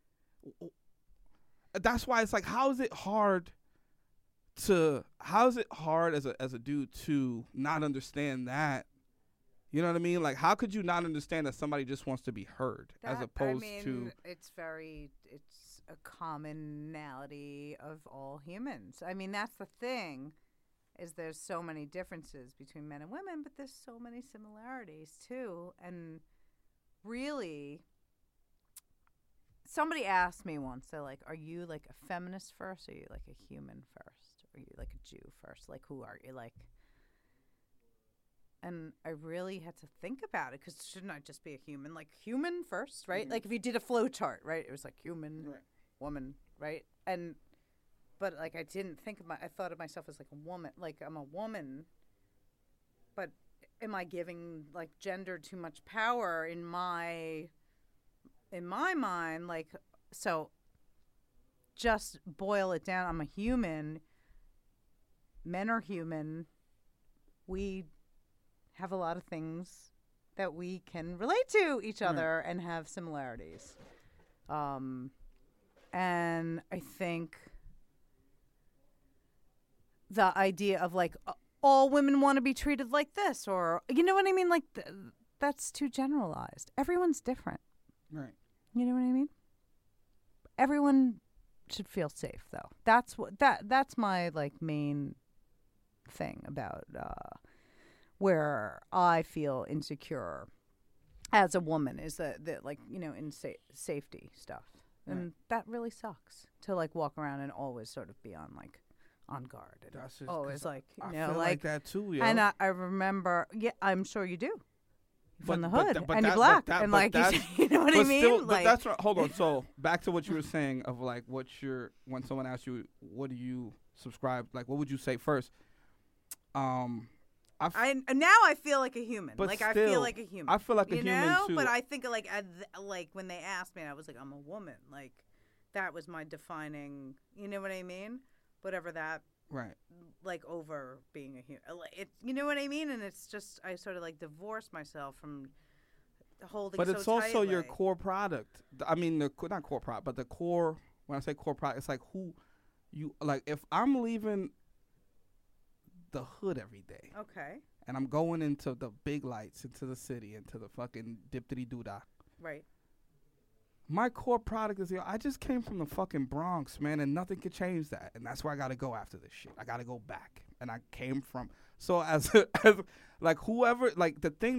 that's why it's like, how is it hard to, how is it hard as a as a dude to not understand that? You know what I mean? Like, how could you not understand that somebody just wants to be heard, as That- opposed I mean, to? it's very, it's a commonality of all humans. I mean, that's the thing, is there's so many differences between men and women, but there's so many similarities too. And really, somebody asked me once, they're like, are you like a feminist first, or are you like a human first? Or are you like a Jew first? Like, who are you? Like, and I really had to think about it, because shouldn't I just be a human? Like, human first, right? Mhm. Like, if you did a flow chart, right? It was like human, Right. woman, right? And, but like, I didn't think of my, I thought of myself as like a woman. Like, I'm a woman, but am I giving like gender too much power in my, in my mind? Like, so just boil it down. I'm a human. Men are human. We have a lot of things that we can relate to each other and have similarities. Um, and I think the idea of like, uh, all women want to be treated like this, or, you know what I mean? Like, th- that's too generalized. Everyone's different. Right. You know what I mean? Everyone should feel safe, though. That's what that that's my like main thing about uh, where I feel insecure as a woman, is that, that like, you know, in sa- safety stuff, and Right. that really sucks to like walk around and always sort of be on like on guard and That's just always 'cause like, you I know, feel like, like that too, yo. and I, I remember, yeah, I'm sure you do. You're from the But- but hood, tha- but and that- you're but black, that- and but like, you, that's- you know what I but mean? still, like, but that's right. Hold on. So back to what you were saying of like, what's your, when someone asks you, what do you subscribe? Like, what would you say first? Um, I, f- I now I feel like a human. But like I still, feel like a human. I feel like a you human, know? too. But I think like at th- like when they asked me, I was like, I'm a woman. Like that was my defining. You know what I mean? Whatever that right. like over being a human. It. You know what I mean? And it's just I sort of like divorced myself from holding. But so it's also your tightly. core product. Th- I mean, the co- not core product, but the core. When I say core product, it's like who you like. If I'm leaving the hood every day Okay. and I'm going into the big lights, into the city, into the fucking diptity doodah, Right. my core product is, yo, I just came from the fucking Bronx, man, and nothing could change that. And that's where I got to go after this shit. I got to go back. And I came from. So as, as like whoever, like the thing that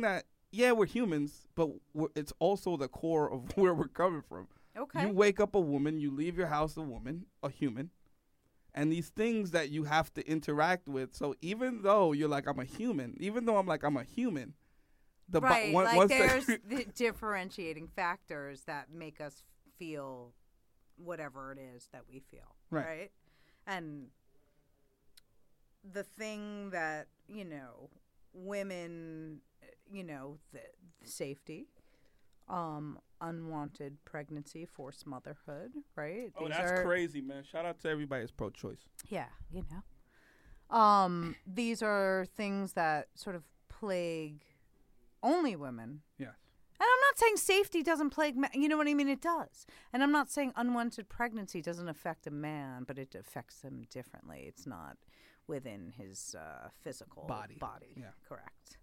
yeah, we're humans, but we're, it's also the core of where we're coming from. Okay. You wake up a woman, you leave your house a woman, a human, and these things that you have to interact with. So even though you're like, I'm a human, even though I'm like, I'm a human, the bo- right, one, like once there's the the differentiating factors that make us feel whatever it is that we feel, Right. right? And the thing that, you know, women, you know, the, the safety, um, unwanted pregnancy, forced motherhood, right? oh, These that's are- crazy, man. Shout out to everybody that's pro-choice. Yeah, you know. Um, these are things that sort of plague only women. Yes. And I'm not saying safety doesn't plague men. You know what I mean? It does. And I'm not saying unwanted pregnancy doesn't affect a man, but it affects him differently. It's not within his uh, physical Body. Body. Yeah. Correct.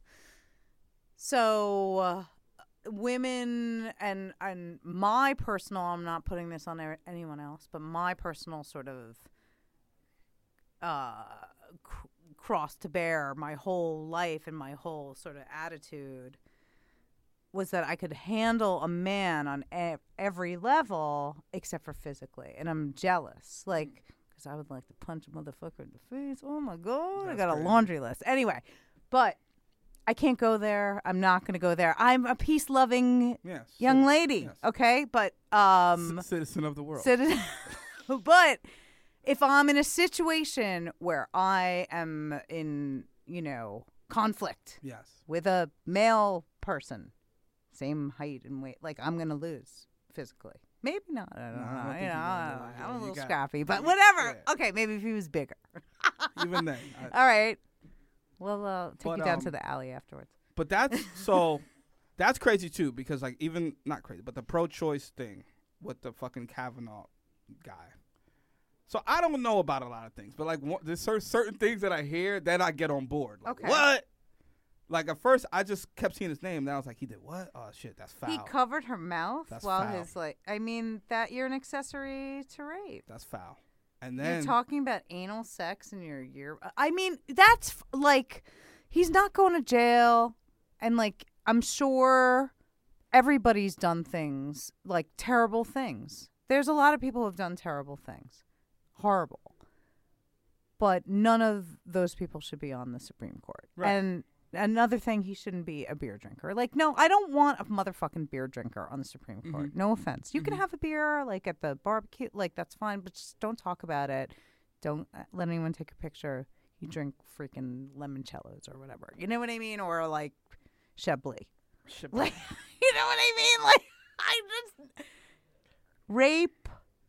So uh, women and and my personal, I'm not putting this on there, anyone else, but my personal sort of uh, cr- cross to bear my whole life and my whole sort of attitude was that I could handle a man on e- every level except for physically. And I'm jealous. Like, because I would like to punch a motherfucker in the face. Oh, my God. I That's got a crazy. laundry list. Anyway, but I can't go there. I'm not going to go there. I'm a peace-loving Yes. young lady, Yes. okay? But, um... C- citizen of the world. citizen- but if I'm in a situation where I am in, you know, conflict yes. with a male person, same height and weight, like I'm gonna lose physically. Maybe not. I don't No, I know. don't think you you're know, gonna I don't lose. know. Yeah, I'm a you little got- scrappy, but you- whatever. yeah. Okay, maybe if he was bigger. Even then. I- All right. Well, uh, take But, you down um, to the alley afterwards. But that's so that's crazy too, because like even not crazy, but the pro-choice thing with the fucking Kavanaugh guy. So I don't know about a lot of things, but like one, there's cer- certain things that I hear, then I get on board. Like, Okay. What? Like at first I just kept seeing his name, then I was like, he did what? Oh shit, that's foul. He covered her mouth That's while foul. his like. I mean, that you're an accessory to rape. that's foul. And then You're talking about anal sex in your year. I mean, that's f- like, he's not going to jail. And, like, I'm sure everybody's done things, like, terrible things. There's a lot of people who have done terrible things. Horrible. But none of those people should be on the Supreme Court. Right. And another thing, he shouldn't be a beer drinker. Like, no, I don't want a motherfucking beer drinker on the Supreme Court. Mm-hmm. No offense. You can have a beer, like, at the barbecue. Like, that's fine. But just don't talk about it. Don't uh, let anyone take a picture. You drink freaking limoncellos or whatever. You know what I mean? Or, like, Chablis. Shit, Like, you know what I mean? Like, I just... Rape,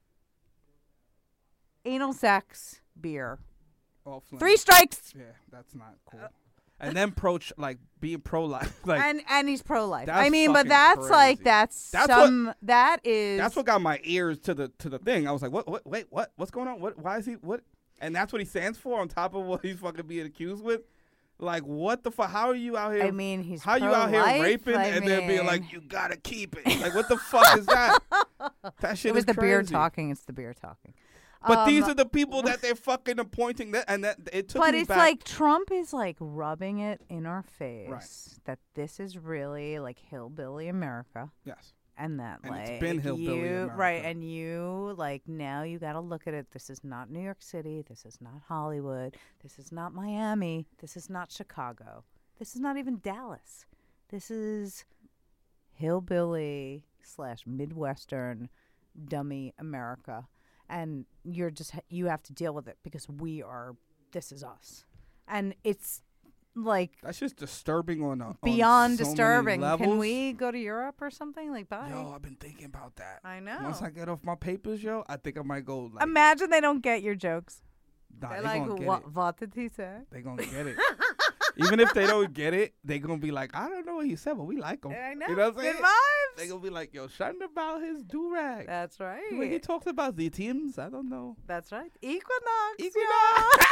anal sex, beer. all flames. Three strikes. Yeah, that's not cool. And then pro like being pro life, like and and he's pro life. that's I mean, but fucking that's crazy. like that's, That's some that is that's what got my ears to the to the thing. I was like, what? What? Wait, what? What's going on? What? Why is he? What? And that's what he stands for. On top of what he's fucking being accused with. Like, what the fuck? How are you out here? I mean, he's how you out here pro-life? raping I and then being mean- like, you gotta keep it. Like, what the fuck is that? That shit it was is the beer crazy. talking. It's the beer talking. But Um, these are the people that they're fucking appointing. That and that it took But me it's back. like Trump is like rubbing it in our face Right. that this is really like hillbilly America. yes. And that, And like, it's been hillbilly you, America. right? And you, like, now you got to look at it. This is not New York City. This is not Hollywood. This is not Miami. This is not Chicago. This is not even Dallas. This is hillbilly slash Midwestern dummy America. And you're just, you have to deal with it because we are, this is us. And it's like, That's just disturbing on a beyond on so many disturbing. Can levels. we go to Europe or something? Like, bye. Yo, I've been thinking about that. I know. Once I get off my papers, yo, I think I might go. Like, Imagine they don't get your jokes. nah, They're they like, gonna get what, it. what did he say? They gonna get it. Even if they don't get it, they gonna be like, I don't know what he said, but we like him. I know. You know what I'm Good saying? vibes. They gonna be like, yo, something about his do rag. That's right. When he talks about the teams, I don't know. That's right. Equinox. Equinox.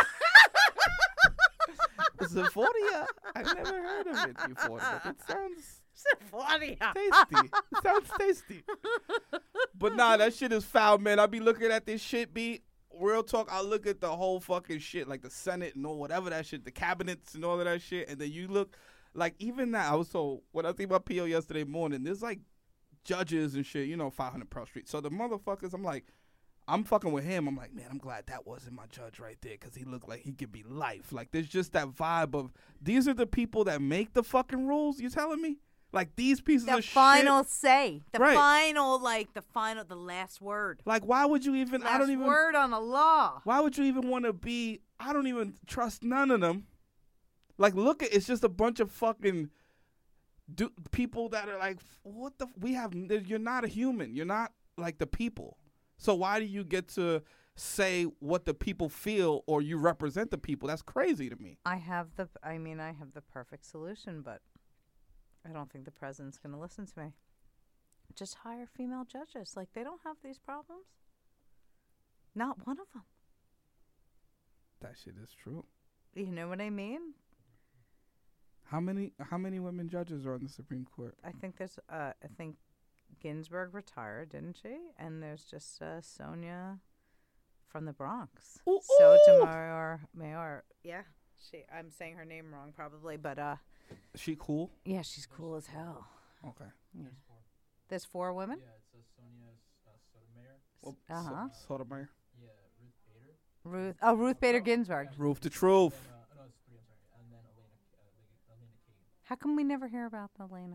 Symphonia. I've never heard of it before, but it sounds Symphonia. tasty. It sounds tasty. But nah, that shit is foul, man. I be looking at this shit, be real talk. I look at the whole fucking shit, like the Senate and all whatever that shit, the cabinets and all of that shit, and then you look. like even that, I was so when I think about P O yesterday morning, there's like judges and shit, you know, five hundred Pearl Street. So the motherfuckers, I'm like, I'm fucking with him. I'm like, man, I'm glad that wasn't my judge right there because he looked like he could be life. Like there's just that vibe of these are the people that make the fucking rules. You telling me? Like these pieces the of shit. The final say. The right. final, like the final, the last word. Like why would you even? Last I don't even. word on the law. Why would you even want to be? I don't even trust none of them. Like look at it's just a bunch of fucking. Do, people that are like, what the? We have. You're not a human. You're not like the people. So why do you get to say what the people feel or you represent the people? That's crazy to me. I have the. I mean, I have the perfect solution, but I don't think the president's going to listen to me. Just hire female judges. Like they don't have these problems. Not one of them. That shit is true. You know what I mean? How many? How many women judges are on the Supreme Court? I think there's. Uh, I think. Ginsburg retired, didn't she? And there's just uh, Sonia from the Bronx. Ooh, Sotomayor, Mayor. Yeah, she. I'm saying her name wrong, probably, but uh. Is she cool? Yeah, she's cool as hell. Okay. Yeah. There's four women. Yeah, it's uh, Sonia uh, Sotomayor. Well, uh huh. So, Sotomayor. Yeah, Ruth Bader. Ruth. Oh, Ruth Bader Ginsburg. Ruth the Truth. And, uh, no, it's three. I'm sorry. And then Elena, uh, Elena Kagan. How come we never hear about Elena?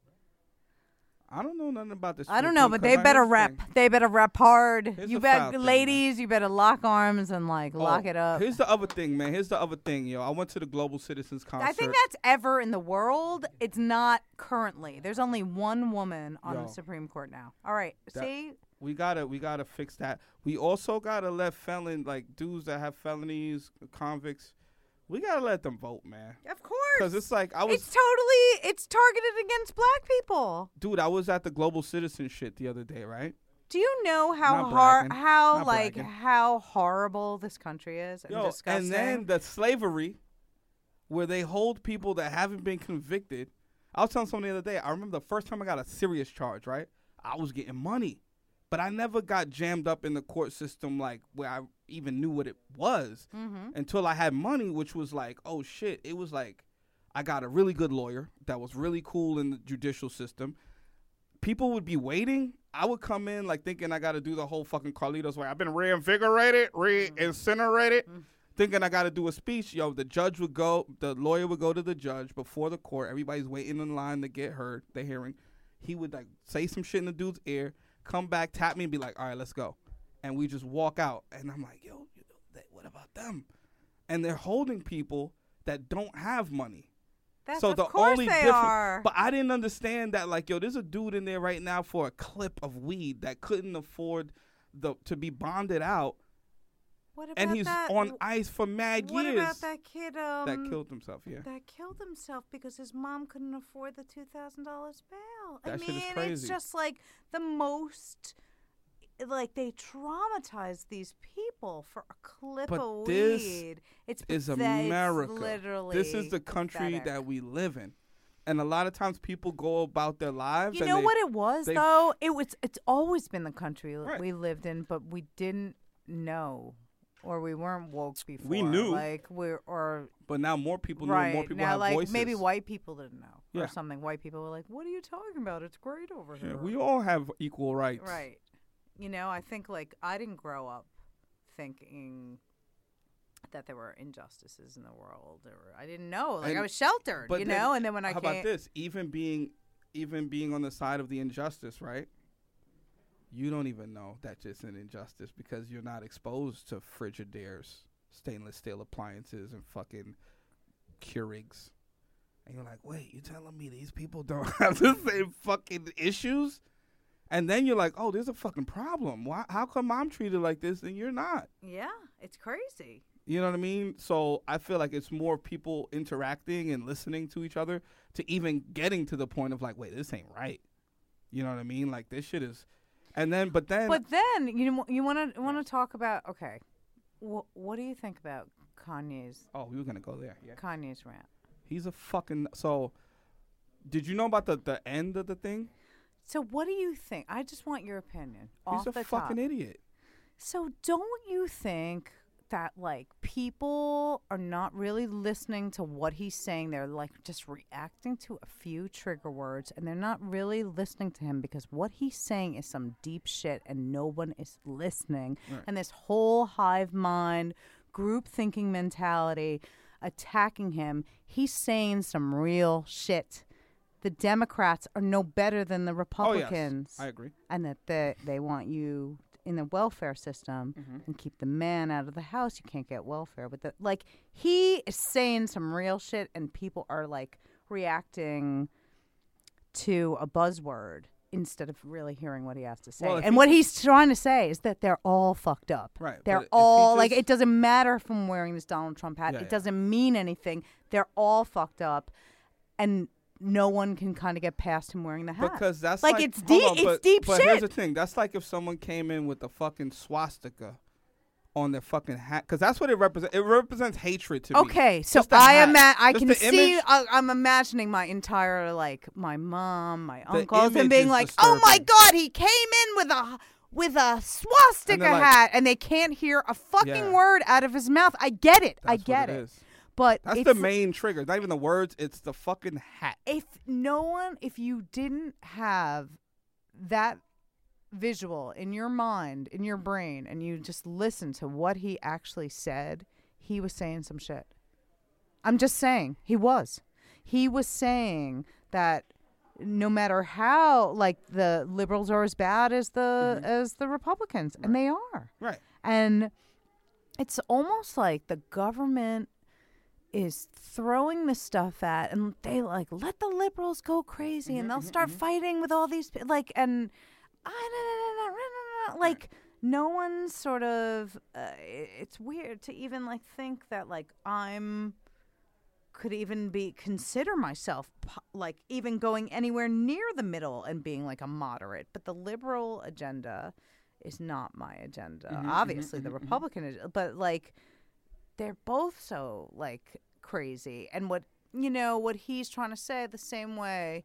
I don't know nothing about this. I don't know, but they better rep. They better rep hard. Here's you the foul bet, thing, ladies. You better lock arms and like lock Oh, it up. Here's the other thing, man. Here's the other thing, yo. I went to the Global Citizens Concert. I think that's ever in the world. It's not currently. There's only one woman on Yo. the Supreme Court now. All right, That- see. we gotta we gotta fix that. We also gotta let felon like dudes that have felonies, convicts. We gotta let them vote, man. Of course. Because it's like I was, It's totally. It's targeted against black people. dude. I was at the Global Citizen shit the other day, right? Do you know how Not hard, bragging. how Not like bragging. how horrible this country is and Yo, disgusting? and then the slavery, where they hold people that haven't been convicted. I was telling someone the other day. I remember the first time I got a serious charge. Right, I was getting money, but I never got jammed up in the court system like where I even knew what it was Mhm. until I had money, which was like, oh shit. It was like I got a really good lawyer that was really cool in the judicial system. People would be waiting. I would come in like thinking I got to do the whole fucking Carlitos way. I've been reinvigorated, re-incinerated, Mm-hmm. thinking I got to do a speech. Yo, the judge would go, the lawyer would go to the judge before the court. Everybody's waiting in line to get heard, the hearing. He would like say some shit in the dude's ear, come back, tap me, and be like, all right, let's go. And we just walk out. And I'm like, yo, you know, that, what about them? And they're holding people that don't have money. That's So of the course only they difference, are. but I didn't understand that. Like, yo, there's a dude in there right now for a clip of weed that couldn't afford the to be bonded out, What about and he's that, on ice for mad What years. about that kid um, that killed himself? Yeah, that killed himself because his mom couldn't afford the two thousand dollars bail? I That mean, shit is it's crazy. just like the most. Like they traumatize these people for a clip But of this weed. It's is pathet- America. It's literally This is the country pathetic. that we live in, and a lot of times people go about their lives. You and know they- what it was they- though? It was. It's always been the country Right. we lived in, but we didn't know, or we weren't woke before. We knew. like we're or But now more people know. right More people now, have like voices. maybe white people didn't know Yeah. or something. White people were like, "What are you talking about? It's great over Yeah, here." we all have equal rights. Right. You know, I think like I didn't grow up thinking that there were injustices in the world, or I didn't know. Like And- I was sheltered, But you then, know. And then when I how came, about this? Even being, even being on the side of the injustice, right? You don't even know that's just an injustice because you're not exposed to Frigidaire's, stainless steel appliances, and fucking Keurigs. And you're like, wait, you telling me these people don't have the same fucking issues? And then you're like, oh, there's a fucking problem. Why? How come I'm treated like this and you're not? yeah, it's crazy. You know what I mean? So I feel like it's more people interacting and listening to each other to even getting to the point of like, wait, this ain't right. You know what I mean? Like this shit is, and then, but then, But then you know, you want to want to talk about okay, wh- what do you think about Kanye's oh, we were gonna go there. Yeah, Kanye's rant? he's a fucking. So, did you know about the the end of the thing? So what do you think? I just want your opinion. He's off a the fucking top. idiot. So don't you think that like people are not really listening to what he's saying. They're like just reacting to a few trigger words, and they're not really listening to him because what he's saying is some deep shit and no one is listening. Right. And this whole hive mind, group thinking mentality attacking him, he's saying some real shit. The Democrats are no better than the Republicans. Oh, yes. I agree. And that they, they want you in the welfare system mm-hmm. and keep the man out of the house. You can't get welfare. But the, like, he is saying some real shit, and people are like reacting to a buzzword instead of really hearing what he has to say. Well, and he, what he's trying to say is that they're all fucked up. Right. They're but all just, like, it doesn't matter if I'm wearing this Donald Trump hat. Yeah, it yeah. doesn't mean anything. They're all fucked up, and no one can kind of get past him wearing the hat. Because that's like, like it's hold deep. on, it's but, deep but shit. here's the thing. That's like if someone came in with a fucking swastika on their fucking hat, because that's what it represents. It represents hatred to me. Okay, so Just the I hat. ima- I Just can the see. image. I, I'm imagining my entire like my mom, my The uncles, and image being is like, "Oh my disturbing. God, he came in with a with a swastika like- hat," and they can't hear a fucking Yeah. word out of his mouth. I get it. I That's get what it. it is. But That's if, the main trigger. It's not even the words. It's the fucking hat. if no one, if you didn't have that visual in your mind, in your brain, and you just listen to what he actually said, he was saying some shit. I'm just saying, he was. He was saying that no matter how, like, the liberals are as bad as the Mm-hmm. as the Republicans, and they are. Right. And it's almost like the government is throwing this stuff at, and they like let the liberals go crazy, and they'll start fighting with all these pe- like and like no one's sort of. Uh, it's weird to even like think that like I'm could even be consider myself po- like even going anywhere near the middle and being like a moderate, but the liberal agenda is not my agenda. Obviously, the Republican, ag- but like. They're both so like crazy, and what you know what he's trying to say the same way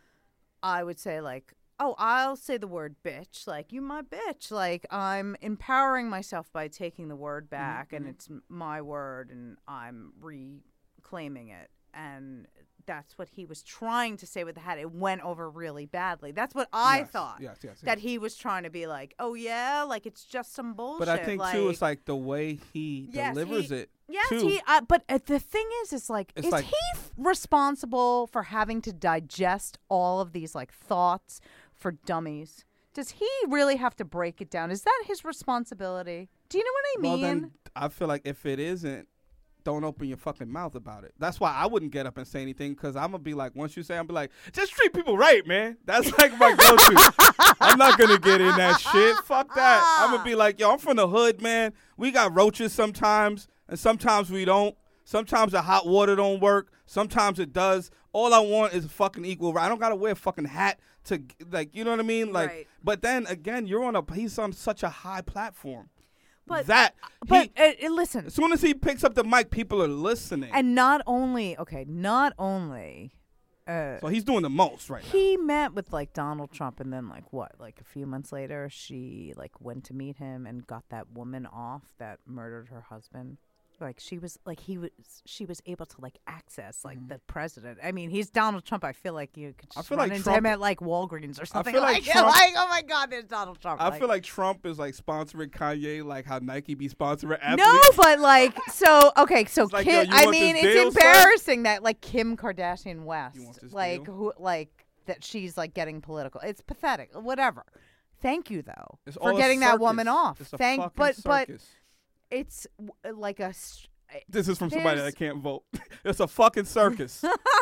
I would say like, oh, I'll say the word bitch, like you my bitch, like I'm empowering myself by taking the word back, mm-hmm. and it's m- my word and I'm reclaiming it, and that's what he was trying to say with the hat. It went over really badly. That's what I Yes, thought. yes, yes, That yes. he was trying to be like, oh yeah, like it's just some bullshit. But I think like, too, it's like the way he Yes, delivers he- it. Yes, too. he. Uh, but uh, the thing is, is like, It's is like- he f- responsible for having to digest all of these like thoughts for dummies? Does he really have to break it down? Is that his responsibility? Do you know what I Well, mean? then I feel like if it isn't, don't open your fucking mouth about it. That's why I wouldn't get up and say anything, because I'm gonna be like, once you say, I'm be like, just treat people right, man. That's like my go-to. I'm not gonna get in that shit. Fuck that. I'm gonna be like, yo, I'm from the hood, man. We got roaches sometimes, and sometimes we don't. Sometimes the hot water don't work. Sometimes it does. All I want is a fucking equal right. I don't gotta wear a fucking hat to, like, you know what I mean? Like, Right. but then again, you're on a he's on such a high platform. But- that but he, uh, uh, listen, as soon as he picks up the mic, people are listening. and not only okay, not only. Uh, so he's doing the most right now. He met with like Donald Trump, and then like what? Like a few months later, she like went to meet him and got that woman off that murdered her husband. Like she was like he was she was able to like access like the president. I mean, he's Donald Trump. I feel like you could I just feel run like into Trump- him at like Walgreens or something feel like like, it. Trump- like oh my God, there's Donald Trump. I like, feel like Trump is like sponsoring Kanye, like how Nike be sponsoring athletes. no, but like so okay, so It's like, Kim. yo, you I want mean, this it's deal, son? embarrassing that like Kim Kardashian West, You want this like deal? who, like that she's like getting political. It's pathetic. Whatever. Thank you though It's for all a getting that circus. woman off. It's a Thank, fucking but but circus. it's w- like a. s- This is from somebody there's- that can't vote. It's a fucking circus.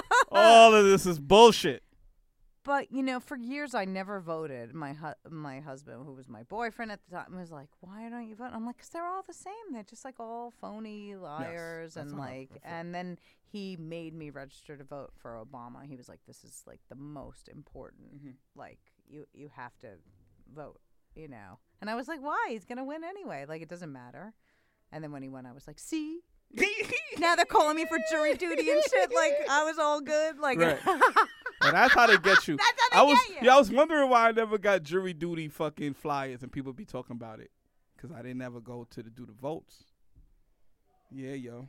All of this is bullshit. But you know, for years I never voted. My hu- my husband, who was my boyfriend at the time, was like, "Why don't you vote?" I'm like, "Cause they're all the same. They're just like all phony liars." that's and one hundred like, percent. and then he made me register to vote for Obama. He was like, "This is like the most important. Mm-hmm. Like, you you have to vote." You know. And I was like, "Why? He's gonna win anyway. Like, it doesn't matter." And then when he won, I was like, "See." Now they're calling me for jury duty and shit. Like I was all good. Like Right. Well, that's how they get you. That's how I they was, get you. yeah, I was wondering why I never got jury duty fucking flyers and people be talking about it, because I didn't ever go to the, do the votes. Yeah, yo.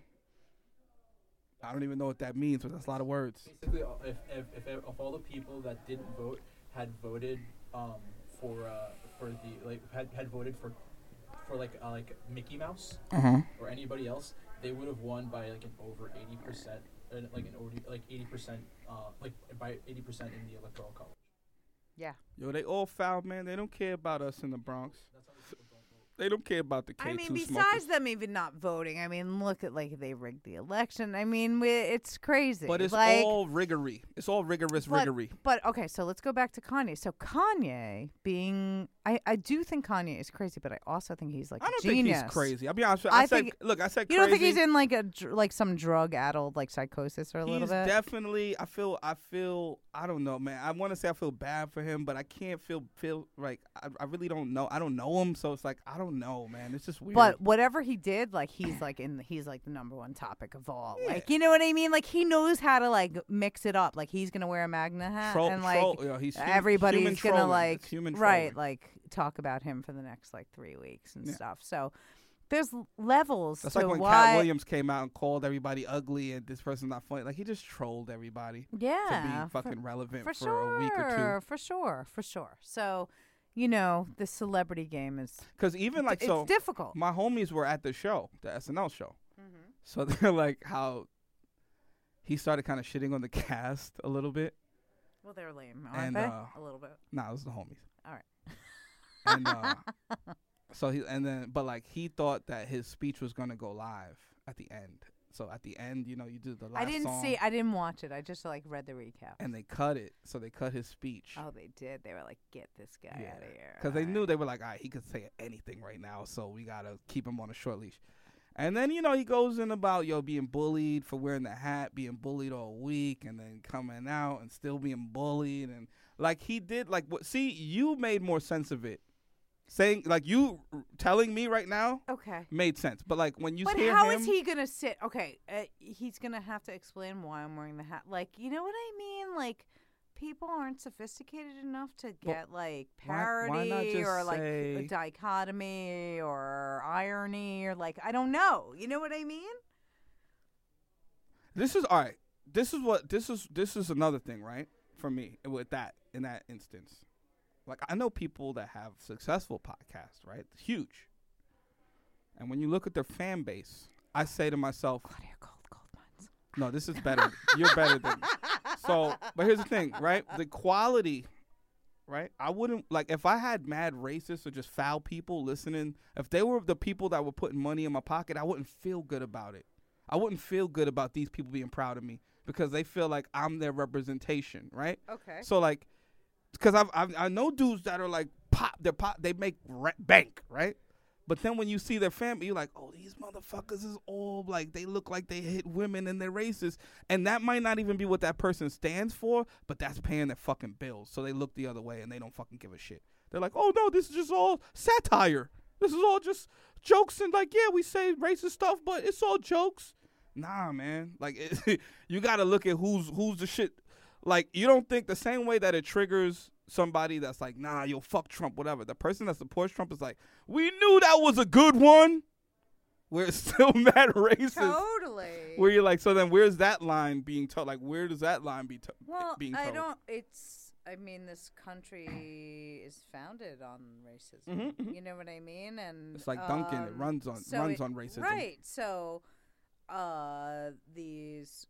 I don't even know what that means, but that's a lot of words. Basically, uh, if if if, if all the people that didn't vote had voted um for uh for the like had, had voted for for like uh, like Mickey Mouse Uh-huh. or anybody else, they would have won by like an over eighty percent, uh, like an over like eighty percent, uh like by eighty percent in the electoral college. Yeah. Yo, they all foul, man. They don't care about us in the Bronx. That's how people don't vote. They don't care about the K two I mean, smokers. besides them even not voting, I mean, look at like they rigged the election. I mean, we, it's crazy. But it's like, all riggery. It's all rigorous but, riggery. But okay, so let's go back to Kanye. So Kanye being, I, I do think Kanye is crazy, but I also think he's like I don't a genius. think he's crazy. I'll be honest with you. I, I said, think- look, I said You crazy. don't think he's in like a dr- like some drug addled like psychosis or a He's little bit? definitely. I feel. I feel. I don't know, man. I want to say I feel bad for him, but I can't feel feel like I, I really don't know. I don't know him, so it's like I don't know, man. It's just weird. But whatever he did, like he's like in, the, he's like the number one topic of all. Yeah. Like you know what I mean? Like he knows how to like mix it up. Like he's gonna wear a Magna hat Troll- and like troll- yeah, he's hum- everybody's human gonna trolling. like It's human right trolling. like talk about him for the next like three weeks and Yeah. stuff. So there's l- levels That's to like when why. Cat Williams came out and called everybody ugly and this person's not funny. Like he just trolled everybody yeah, to be for- fucking relevant for, for, sure, a week or two. for sure, for sure. So you know the celebrity game is Because even like it's so, difficult. my homies were at the show, the S N L show. Mm-hmm. So they're like how he started kind of shitting on the cast a little bit. Well, they're lame, aren't And, they? uh, a little bit. Nah, it was the homies. All right. And uh, so he and then but like he thought that his speech was gonna go live at the end. So at the end, you know, you do the last I didn't song, see. I didn't watch it. I just like read the recap. and they cut it. So they cut his speech. Oh, they did. They were like, "Get this guy Yeah. out of here." Because they All knew right. they were like, all right, he could say anything right now, so we gotta keep him on a short leash. And then you know he goes in about yo being bullied for wearing the hat, being bullied all week, and then coming out and still being bullied, and like he did like what? See, you made more sense of it, saying like you r- telling me right now Okay. made sense, but like when you But hear how him, is he gonna sit? Okay, uh, he's gonna have to explain why I'm wearing the hat. Like, you know what I mean? Like, people aren't sophisticated enough to get like why- parody why not just or like say- a dichotomy or irony or like I don't know. You know what I mean? this is all right. This is what this is. This is another thing, right? For me, with that in that instance. Like, I know people that have successful podcasts, right? Huge. And when you look at their fan base, I say to myself, Claudia Gold, Gold Mines. no, this is better. You're better than me. So, but here's the thing, right? The quality, right? I wouldn't, like, if I had mad racists or just foul people listening, if they were the people that were putting money in my pocket, I wouldn't feel good about it. I wouldn't feel good about these people being proud of me because they feel like I'm their representation, right? Okay. So like, because I've, I've I know dudes that are like pop, they pop, they make ra- bank, right? But then when you see their family, you're like, oh, these motherfuckers is all like they look like they hit women and they're racist, and that might not even be what that person stands for, but that's paying their fucking bills, so they look the other way and they don't fucking give a shit. They're like, oh no, this is just all satire. This is all just jokes and like, yeah, we say racist stuff, but it's all jokes. Nah, man. Like, it, you got to look at who's who's the shit. Like, you don't think the same way that it triggers somebody that's like, nah, yo, fuck Trump, whatever. The person that supports Trump is like, we knew that was a good one. Where it's still mad racist. Totally. Where you're like, so then where's that line being told? Like, where does that line be to- Well, being told? I don't. It's. I mean, this country is founded on racism. Mhm, mhm. You know what I mean? And It's like Duncan. It um, runs on so runs it- on racism. Right. So, uh, these,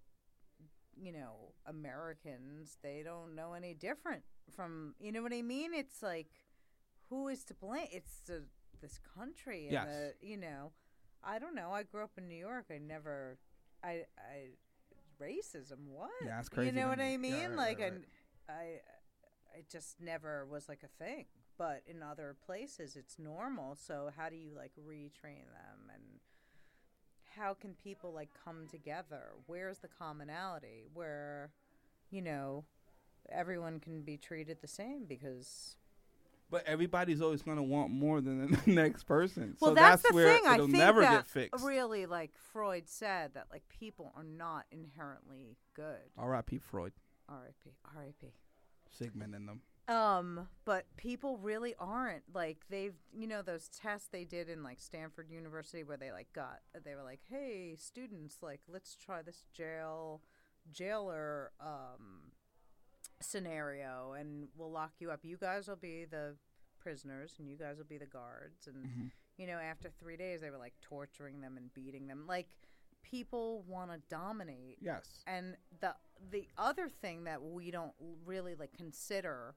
you know, Americans, they don't know any different from. You know what I mean? It's like, who is to blame? It's the this country. And Yes. the, you know, I don't know. I grew up in New York. I never. I. I. Racism. What? Yeah, that's crazy You know to what me. I Yeah, mean? right, like, right, and I, it just never was like a thing. But in other places, it's normal. So how do you like retrain them, and how can people like come together? Where's the commonality where, you know, everyone can be treated the same? Because But everybody's always gonna want more than the next person. well, so that's, that's, the where thing. I it'll think never that get fixed. really, like Freud said, that like people are not inherently good. R I P Freud, R I P R I P Sigmund, and them. Um, but people really aren't like they've you know those tests they did in like Stanford University where they like got they were like, hey students, like let's try this jail jailer um scenario and we'll lock you up. You guys will be the prisoners and you guys will be the guards. And Mm-hmm. you know, after three days they were like torturing them and beating them. Like people want to dominate. Yes. And the the other thing that we don't really like consider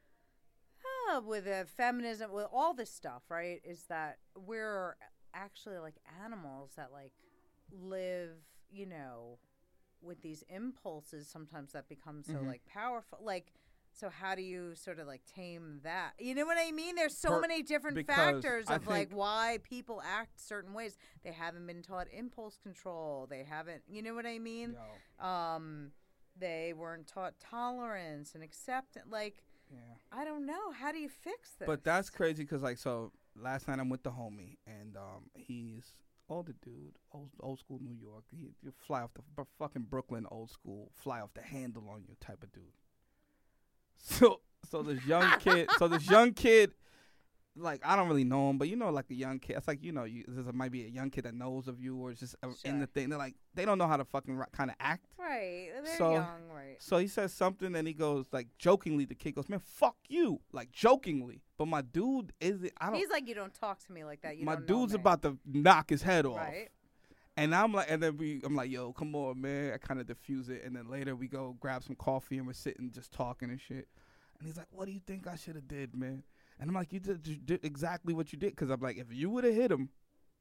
uh, with uh, feminism, with all this stuff, right, is that we're actually like animals that like live, you know, with these impulses sometimes that become so Mhm. like powerful. Like, so how do you sort of like tame that? You know what I mean? There's so Per- many different because factors I of like think- why people act certain ways. They haven't been taught impulse control. They haven't, you know what I mean? Yo, Um, they weren't taught tolerance and acceptance. Like, yeah. I don't know. How do you fix this? But that's crazy because, like, so last night I'm with the homie, and um, he's older dude, old, old school New York. He, you fly off the b- fucking Brooklyn old school, fly off the handle on you type of dude. So, so this young kid, so this young kid, like, I don't really know him, but you know, like a young kid, it's like, you know, you, there's a, might be a young kid that knows of you or it's just uh, in Sure. the thing. They're like, they don't know how to fucking ri- kind of act. Right. They're So- young, right. So he says something, and he goes, like, jokingly, the kid goes, man, fuck you, like, jokingly. But my dude isn't, I don't, He's like, you don't talk to me like that. You my don't know dude's me." about to knock his head off. Right. And I'm like, and then we, I'm like, yo, come on, man. I kind of diffuse it, and then later we go grab some coffee, and we're sitting just talking and shit. And he's like, what do you think I should have did, man? And I'm like, you did, you did exactly what you did, because I'm like, if you would have hit him,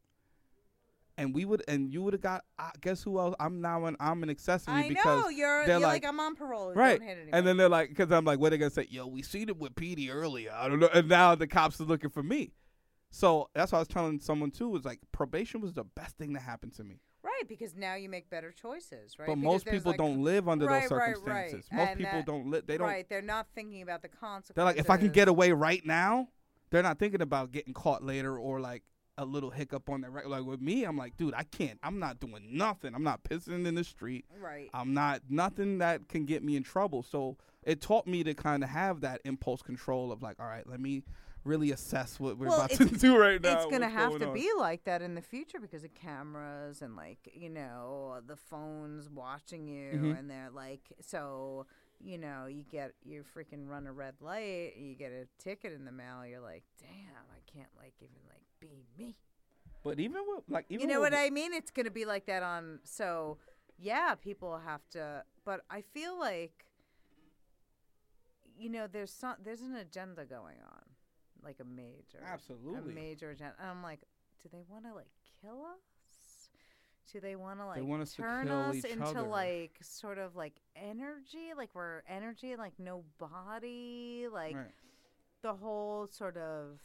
and we would, and you would have got, uh, guess who else? I'm now an, I'm an accessory I because know. You're, they're you're like, like, I'm on parole. right. Don't hit anybody. And then they're like, because I'm like, what are they gonna say? Yo, we seen it with Petey earlier. I don't know. And now the cops are looking for me. So that's what I was telling someone too. Was like probation was the best thing that happened to me. Right, because now you make better choices, right? But Because most there's, people like, don't live under right, those right, circumstances. right. Most And people that- don't live. They don't. Right, they're not thinking about the consequences. They're like, if I can get away right now, they're not thinking about getting caught later or like a little hiccup on their record. Like with me, I'm like, dude, I can't. I'm not doing nothing. I'm not pissing in the street. Right. I'm not nothing that can get me in trouble. So it taught me to kind of have that impulse control of like, all right, let me really assess what we're Well, about to it's- do right now. It's going to what's have going to on. be like that in the future because of cameras and, like, you know, the phones watching you. Mhm. And they're like, so, you know, you get, you freaking run a red light, you get a ticket in the mail. You're like, damn, I can't, like, even, like, be me. But even with like, even You know with, what I mean? It's going to be like that on, so, yeah, people have to, but I feel like, you know, there's some, there's an agenda going on. Like a major, Absolutely. a major agenda. And I'm like, do they want to like kill us? Do they want to They like want us to turn kill us each into other. like sort of like energy? Like we're energy, like no body, like Right. the whole sort of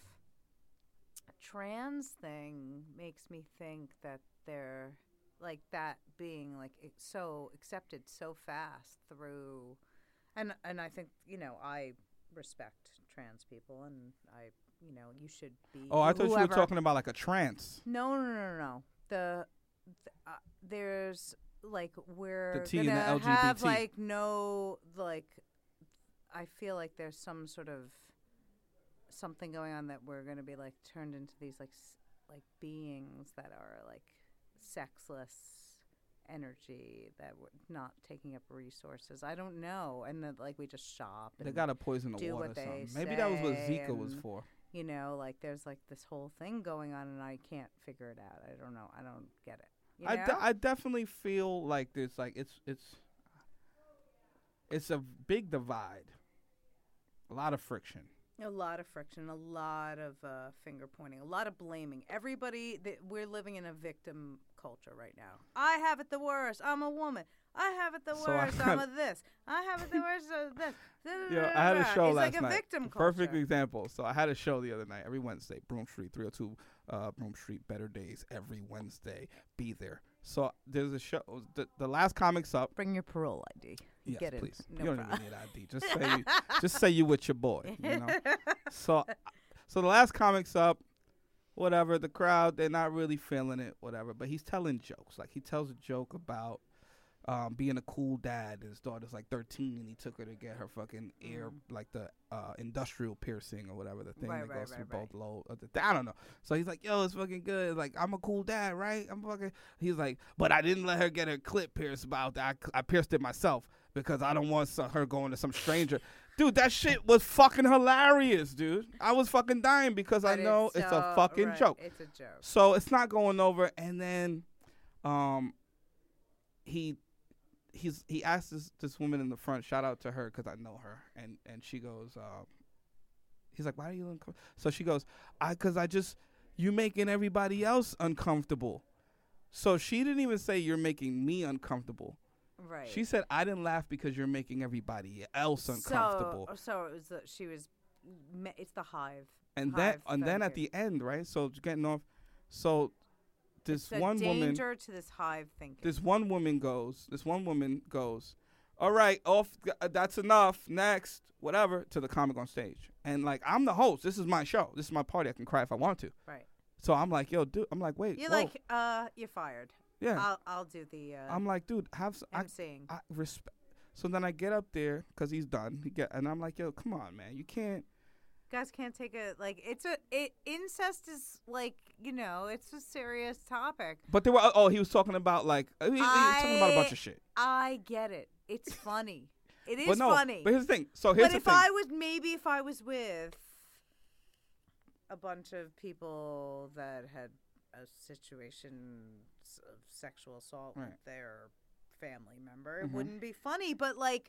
trans thing makes me think that they're like that being like it, so accepted so fast through, and and I think you know I respect trans people and I you know you should be. Oh, I thought you whoever- were talking about like a trance. No, no, no, no, no. The, the uh, there's like we're The T and the gonna L G B T. have like no like. I feel like there's some sort of something going on that we're gonna be like turned into these like s- like beings that are like sexless energy that we're not taking up resources. I don't know, and then like we just shop. And They gotta poison the do water. what or they something. Maybe that was what say Zika was and- for. You know, like there's like this whole thing going on, and I can't figure it out. I don't know. I don't get it. You I, know? de- I definitely feel like there's like it's it's it's a big divide, a lot of friction. A lot of friction, a lot of uh, finger pointing, a lot of blaming. Everybody, that we're living in a victim culture right now. I have it the worst. I'm a woman. I have it the So I worst. I'm a this. I have it the worst. Of this. Yeah, I had a show it's last like a night. victim Perfect culture. example. So I had a show the other night, every Wednesday, Broom Street, three oh two uh, Broom Street, Better Days, every Wednesday. Be there. So there's a show. The, the last comic's up. Bring your parole I D. Yes, Get in. please. No you don't problem. even need I D. Just say, you, just say you with your boy. You know. So, so the last comic's up. Whatever. The crowd, they're not really feeling it. Whatever. But he's telling jokes. Like he tells a joke about um, being a cool dad. His daughter's like thirteen, and he took her to get her fucking ear, mm. like the uh, industrial piercing or whatever, the thing right, that right, goes right, through right. both low. Uh, the, I don't know. So he's like, yo, it's fucking good. Like, I'm a cool dad, right? I'm fucking. He's like, but I didn't let her get her clip pierced about that. I, I pierced it myself because I don't want some, her going to some stranger. Dude, that shit was fucking hilarious, dude. I was fucking dying because but I know it's, it's uh, a fucking right. joke. It's a joke. So it's not going over. And then, um, he. He's he asked this, this woman in the front, shout out to her because I know her, and and she goes, uh, he's like, why are you uncomfortable? So she goes, I because I just you making everybody else uncomfortable. So she didn't even say you're making me uncomfortable. Right. She said I didn't laugh because you're making everybody else uncomfortable. So, so it was the, she was, it's the hive. And hive then and then at thinking. the end, right? So getting off, so. This it's one a woman, danger to this hive thinking. This one woman goes. This one woman goes. All right, off. That's enough. Next, whatever. To the comic on stage, and like I'm the host. This is my show. This is my party. I can cry if I want to. Right. So I'm like, yo, dude. I'm like, wait. You're whoa. like, uh, you're fired. Yeah. I'll I'll do the. Uh, I'm like, dude, have some. emceeing. I, I respect. So then I get up there because he's done. He get, and I'm like, yo, come on, man. You can't. Guys can't take a like it's a it incest is like you know it's a serious topic. But there were oh he was talking about like he, he was talking about a bunch of shit. I get it. It's funny. It is but no, funny. But here's the thing. So here's but the if thing. I was maybe if I was with a bunch of people that had a situation of sexual assault right. with their family member, Mm-hmm. it wouldn't be funny. But like,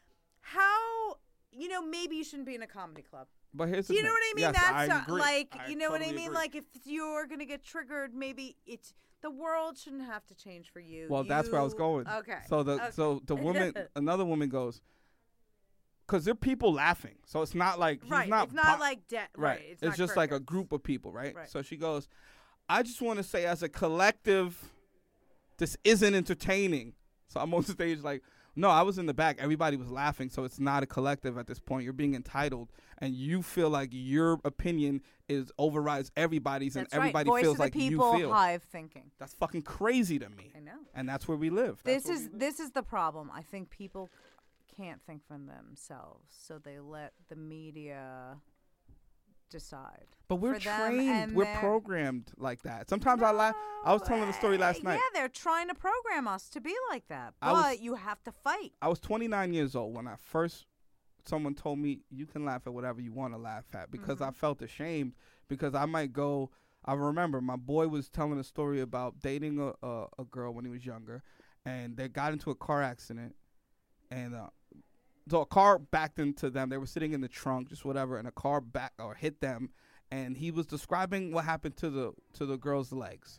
how you know maybe you shouldn't be in a comedy club. But here's the Do you thing. know what I mean? Yes, That's I uh, agree. like, I you know totally what I mean? agree. Like, if you're gonna get triggered, maybe it's the world shouldn't have to change for you. Well, you, that's where I was going. Okay. So the okay. so the woman, another woman goes, because there are people laughing. So it's not like he's right. not it's not po- like dead. right. Right. It's, It's, not just like a crickets. group of people, right? Right. So she goes, I just want to say, as a collective, this isn't entertaining. So I'm on stage like. No, I was in the back. Everybody was laughing, so it's not a collective at this point. You're being entitled, and you feel like your opinion is overrides everybody's, That's and everybody right. Voice feels of the like people, you feel. hive thinking. That's fucking crazy to me. I know. And that's where we live. That's This where is we live. this is the problem. I think people can't think for themselves, so they let the media decide. But we're for them trained. and We're their- programmed like that. Sometimes I laugh. I was telling the story last No, night. Yeah, they're trying to program us to be like that, I but was- you have to fight. I was twenty-nine years old when I first someone told me you can laugh at whatever you want to laugh at because Mm-hmm. I felt ashamed because I might go. I remember my boy was telling a story about dating a, a, a girl when he was younger, and they got into a car accident, and uh, so a car backed into them. They were sitting in the trunk, just whatever, and a car back or hit them, and he was describing what happened to the to the girl's legs.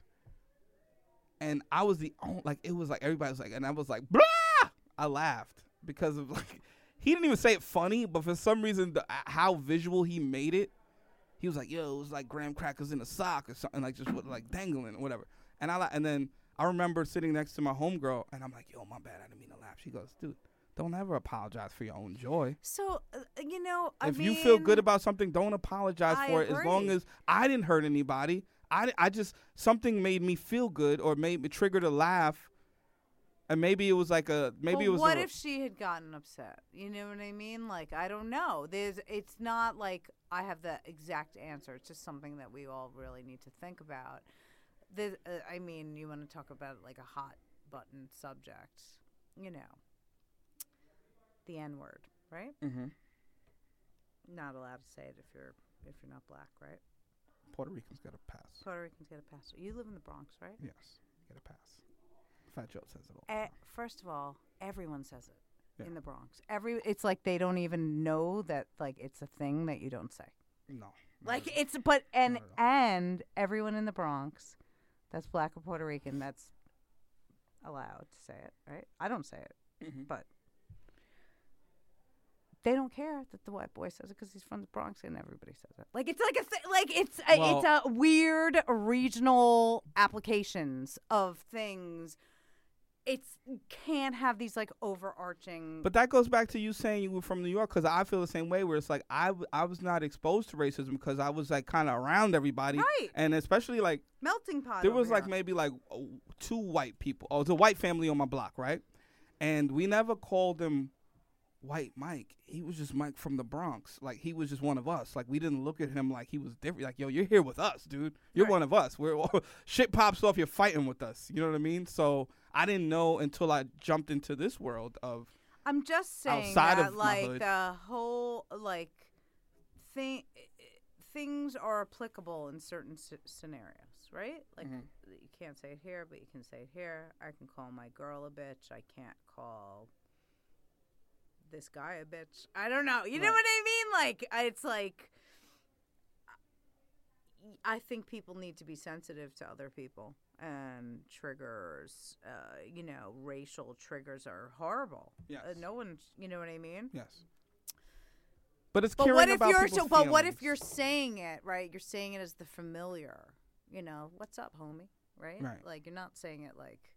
And I was the only, like, it was like, everybody was like, and I was like, blah! I laughed because of, like, he didn't even say it funny, but for some reason, the, how visual he made it, he was like, yo, it was like graham crackers in a sock or something, like, just like dangling or whatever. And I, and then I remember sitting next to my homegirl, and I'm like, yo, my bad, I didn't mean to laugh. She goes, dude, don't ever apologize for your own joy. So, uh, you know, I if mean, you feel good about something, don't apologize I for it. As long agree. as I didn't hurt anybody, I, I just something made me feel good or made me triggered a laugh, and maybe it was like a maybe Well, it was. what a, if she had gotten upset? You know what I mean? Like, I don't know. There's, it's not like I have the exact answer. It's just something that we all really need to think about. There's, uh, I mean, you want to talk about like a hot button subject, you know, the N word, right? Mm-hmm. Not allowed to say it if you're if you're not black, right? Puerto Ricans get a pass. Puerto Ricans get a pass. You live in the Bronx, right? Yes, get a pass. Fat Joe says it all. Eh, first of all, everyone says it Yeah. in the Bronx. Every it's like they don't even know that like it's a thing that you don't say. No, Like it's but and Not at all. and everyone in the Bronx that's black or Puerto Rican that's allowed to say it, right? I don't say it, Mm-hmm. but they don't care that the white boy says it because he's from the Bronx and everybody says it. Like it's like a th- like it's a, Well- it's a weird regional applications of things. It's can't have these like overarching. But that goes back to you saying you were from New York, because I feel the same way. Where it's like I, w- I was not exposed to racism because I was like kind of around everybody, Right. And especially like melting pot. there was over like here. maybe like uh, two white people. Oh, it was a white family on my block, right? And we never called him White Mike. He was just Mike from the Bronx. Like, he was just one of us. Like, we didn't look at him like he was different. Like, yo, you're here with us, dude. You're Right. one of us. We're shit pops off, you're fighting with us. You know what I mean? So I didn't know until I jumped into this world of I'm just saying outside that, of my like, hood. the whole, like, thing, things are applicable in certain s- scenarios, right? Like, Mhm. you can't say it here, but you can say it here. I can call my girl a bitch. I can't call this guy a bitch. I don't know. You know Right. what I mean? Like, I- it's like, I think people need to be sensitive to other people, and triggers, uh, you know, racial triggers are horrible. Yes. Uh, no one, you know what I mean? yes. But it's But caring what if about you're people's so? But what if feelings. you're saying it right? You're saying it as the familiar. You know, what's up, homie? Right? Right. Like, you're not saying it like,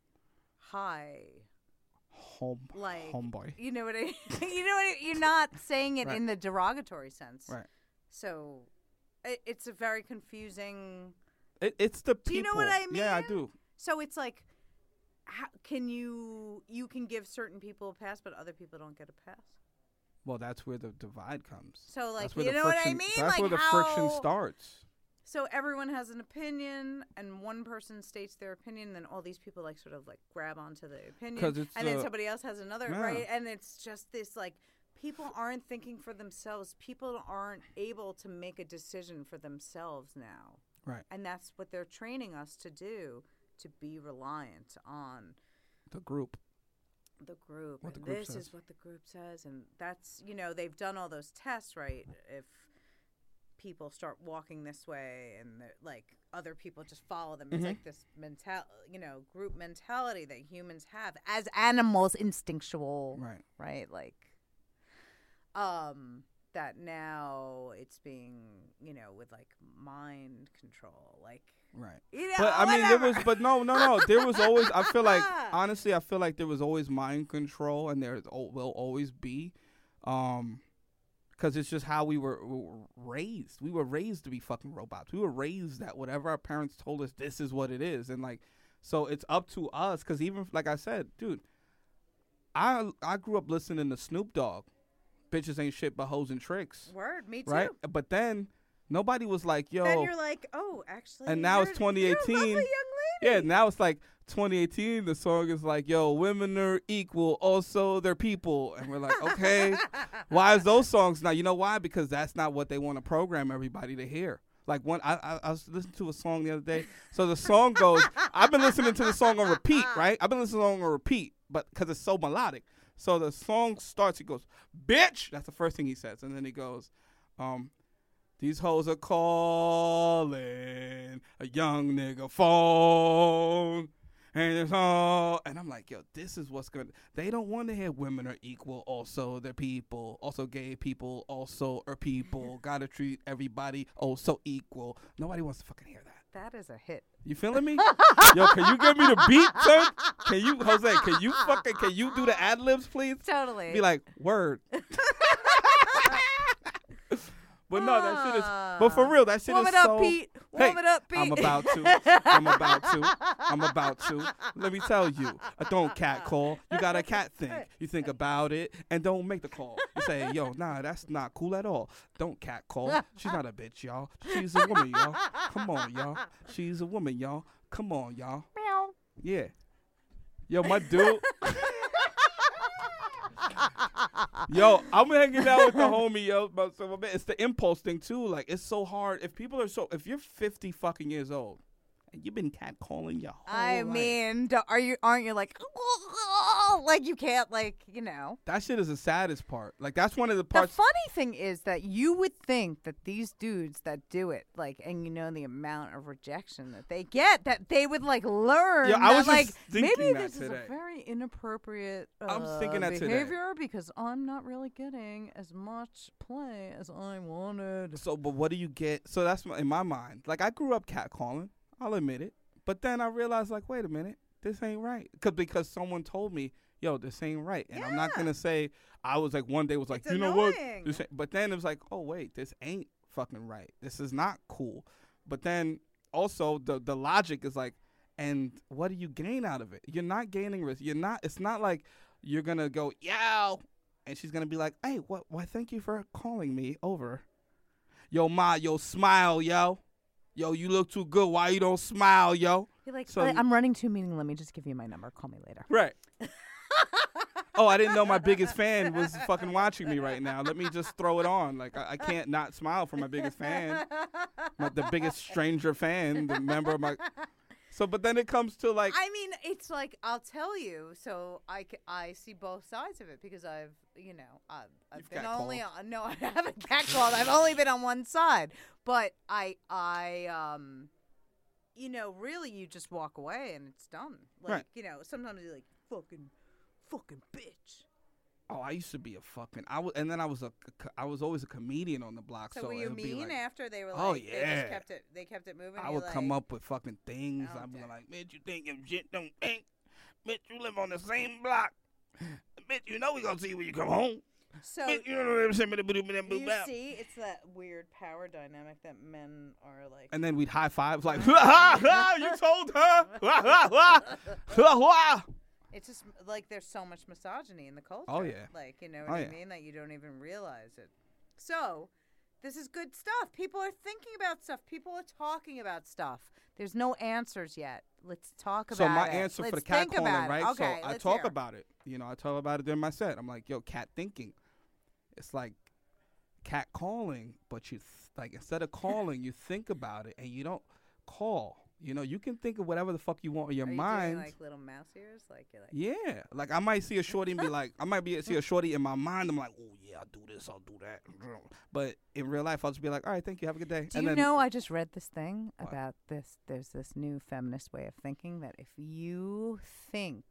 hi. home Like, homeboy? you know what I? you know what I, you're not saying it Right. in the derogatory sense. Right. So, it, it's a very confusing. It, it's the people. Do you know what I Yeah, I mean? do. So it's like, how, can you you can give certain people a pass, but other people don't get a pass? Well, that's where the divide comes. So, like, That's where you the know what I friction- mean? That's Like, where the how- friction starts. So everyone has an opinion, and one person states their opinion, then all these people like sort of like grab onto the opinion, 'Cause it's, and then uh, somebody else has another, yeah. right? And it's just this like people aren't thinking for themselves. People aren't able to make a decision for themselves now, Right. and that's what they're training us to do, to be reliant on The group. the group. What the and group this says. is what the group says, and that's, you know, they've done all those tests, right? If people start walking this way and they're, like, other people just follow them, it's Mhm. like this mental, you know, group mentality that humans have as animals, instinctual, Right. right? Like, um, that now it's being, you know, with like mind control, like, Right. you know, But I mean, there whatever. was, but no, no, no. There was always. I feel like, honestly, I feel like there was always mind control, and there al- will always be, um, because it's just how we were, we were raised. We were raised to be fucking robots. We were raised that whatever our parents told us, this is what it is, and like, so it's up to us. Because even like I said, dude, I I grew up listening to Snoop Dogg, bitches ain't shit but hoes and tricks, Word, me too. right? But then nobody was like, yo. Then you're like, oh, actually, And now it's you're- twenty you're a eighteen. lovely young Yeah, lady. now it's like twenty eighteen. The song is like, yo, women are equal. Also, they're people. And we're like, okay, why is those songs now? You know why? Because that's not what they want to program everybody to hear. Like, one, I, I, I was listening to a song the other day. So the song goes, I've been listening to the song on repeat, right? I've been listening to the song on repeat, but because it's so melodic. So the song starts, he goes, bitch. That's the first thing he says. And then he goes, um, these hoes are calling a young nigga phone. And it's all, and I'm like, yo, this is what's going to, they don't want to hear women are equal, also they're people, also gay people, also are people, gotta treat everybody also equal. Nobody wants to fucking hear that. That is a hit. You feeling me? Yo, can you give me the beat, son? Can you, Jose, can you fucking, can you do the ad-libs, please? Totally. Be like, word. But no, that shit is. But for real, that shit Warm is it up, so. Pete. Warm Hey, it up, Pete. I'm about to. I'm about to. I'm about to. Let me tell you. uh, Don't cat call. You got a cat think. You think about it and don't make the call. You say, yo, nah, that's not cool at all. Don't cat call. She's not a bitch, y'all. She's a woman, y'all. Come on, y'all. She's a woman, y'all. Come on, y'all. Yeah. Yo, my dude. Yo, I'm hanging out with the homie, yo. But so, man, it's the impulse thing too. Like, it's so hard. If people are so, if you're fifty fucking years old and you've been catcalling your whole I life, mean, do- are you? Aren't you like, like you can't, like, you know? that shit is the saddest part. Like, that's one of the The parts. funny thing is that you would think that these dudes that do it, like, and you know the amount of rejection that they get, that they would like learn. Yeah, I that, was like, just thinking maybe that this is today. a very inappropriate uh, I was thinking that today. behavior because I'm not really getting as much play as I wanted. So, but what do you get? So that's my, in my mind. Like, I grew up catcalling. I'll admit it. But then I realized, like, wait a minute, this ain't right. Cause because someone told me, yo, this ain't right. And I'm not Yeah. gonna say I was like one day was like, It's you know what? annoying. This ain't, but then it was like, oh wait, this ain't fucking right. This is not cool. But then also the the logic is like, And what do you gain out of it? You're not gaining risk. You're not. It's not like you're gonna go yo, and she's gonna be like, hey, what? Why? Thank you for calling me over. Yo, ma, yo, smile, yo. Yo, you look too good. Why you don't smile, yo? You're like, So- "I- I'm running to a meeting. Let me just give you my number. Call me later. Right. Oh, I didn't know my biggest fan was fucking watching me right now. Let me just throw it on. Like, I, I can't not smile for my biggest fan. My, the biggest stranger fan, the member of my... So, but then it comes to, like... I mean, it's like, I'll tell you. So I, c- I see both sides of it because I've, you know, I've, I've You've been catcalled. only on, no, I haven't catcalled. I've only been on one side. But I, I, um, you know, really you just walk away and it's done. Like, Right. you know, sometimes you're like, fucking, fucking bitch. Oh, I used to be a fucking... I was, and then I was a... I was always a comedian on the block. So, So, were it you would be mean like, after they were like, Oh, they yeah. just kept it, they kept it moving? I You're would like, come up with fucking things. Oh, I'd be damn. like, bitch, you think your shit don't think? Bitch, you live on the same block. Bitch, you know we gonna see you when you come home. So Bitch, you know what I'm saying? you see, it's that weird power dynamic that men are like. And then we'd high five like, ha ha ha, you told her. Ha, ha, ha. Ha, ha. It's just like there's so much misogyny in the culture. Oh, yeah. Like, you know what Oh, I yeah. mean? That you don't even realize it. So, this is good stuff. People are thinking about stuff. People are talking about stuff. There's no answers yet. Let's talk about So my it. answer for Let's the cat think calling, about it. right? Okay, so I let's talk hear it. about it. You know, I talk about it during my set. I'm like, yo, cat thinking. It's like cat calling, but you th- like instead of calling, you think about it and you don't call. You know, you can think of whatever the fuck you want in your Are you mind. doing like little mouse ears? Like you're like. Yeah, like I might see a shorty and be like, I might be see a shorty in my mind. I'm like, oh yeah, I'll do this, I'll do that. But in real life, I'll just be like, all right, thank you, have a good day. Do and you then, know I just read this thing What? about this? There's this new feminist way of thinking that if you think,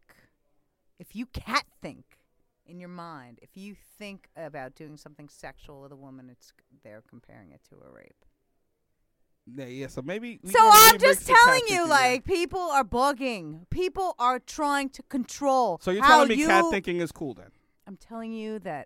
if you cat think in your mind, if you think about doing something sexual with a woman, it's they're comparing it to a rape. Yeah, yeah. So maybe. we So gotta I'm remix just the cat telling you, thinking, yeah. like people are bugging. People are trying to control. So you're how telling me you, cat thinking is cool then? I'm telling you that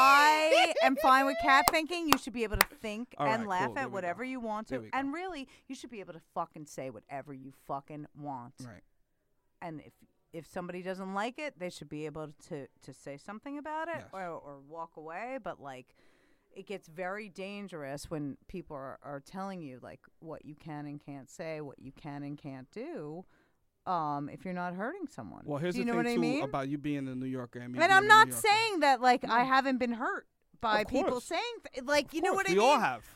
I am fine with cat thinking. You should be able to think All and right, laugh cool. There at we whatever go. you want There to. we go. And really, you should be able to fucking say whatever you fucking want. Right. And if if somebody doesn't like it, they should be able to, to say something about it Yes. or, or walk away. But, like, it gets very dangerous when people are, are telling you, like, what you can and can't say, what you can and can't do, um, if you're not hurting someone. Well, here's do you the know thing what I too mean? about you being a New Yorker and me. And being I'm a not New Yorker. saying that, like, I No. haven't been hurt by Of people course. saying, th- like, you know Of what course, I we mean? all have.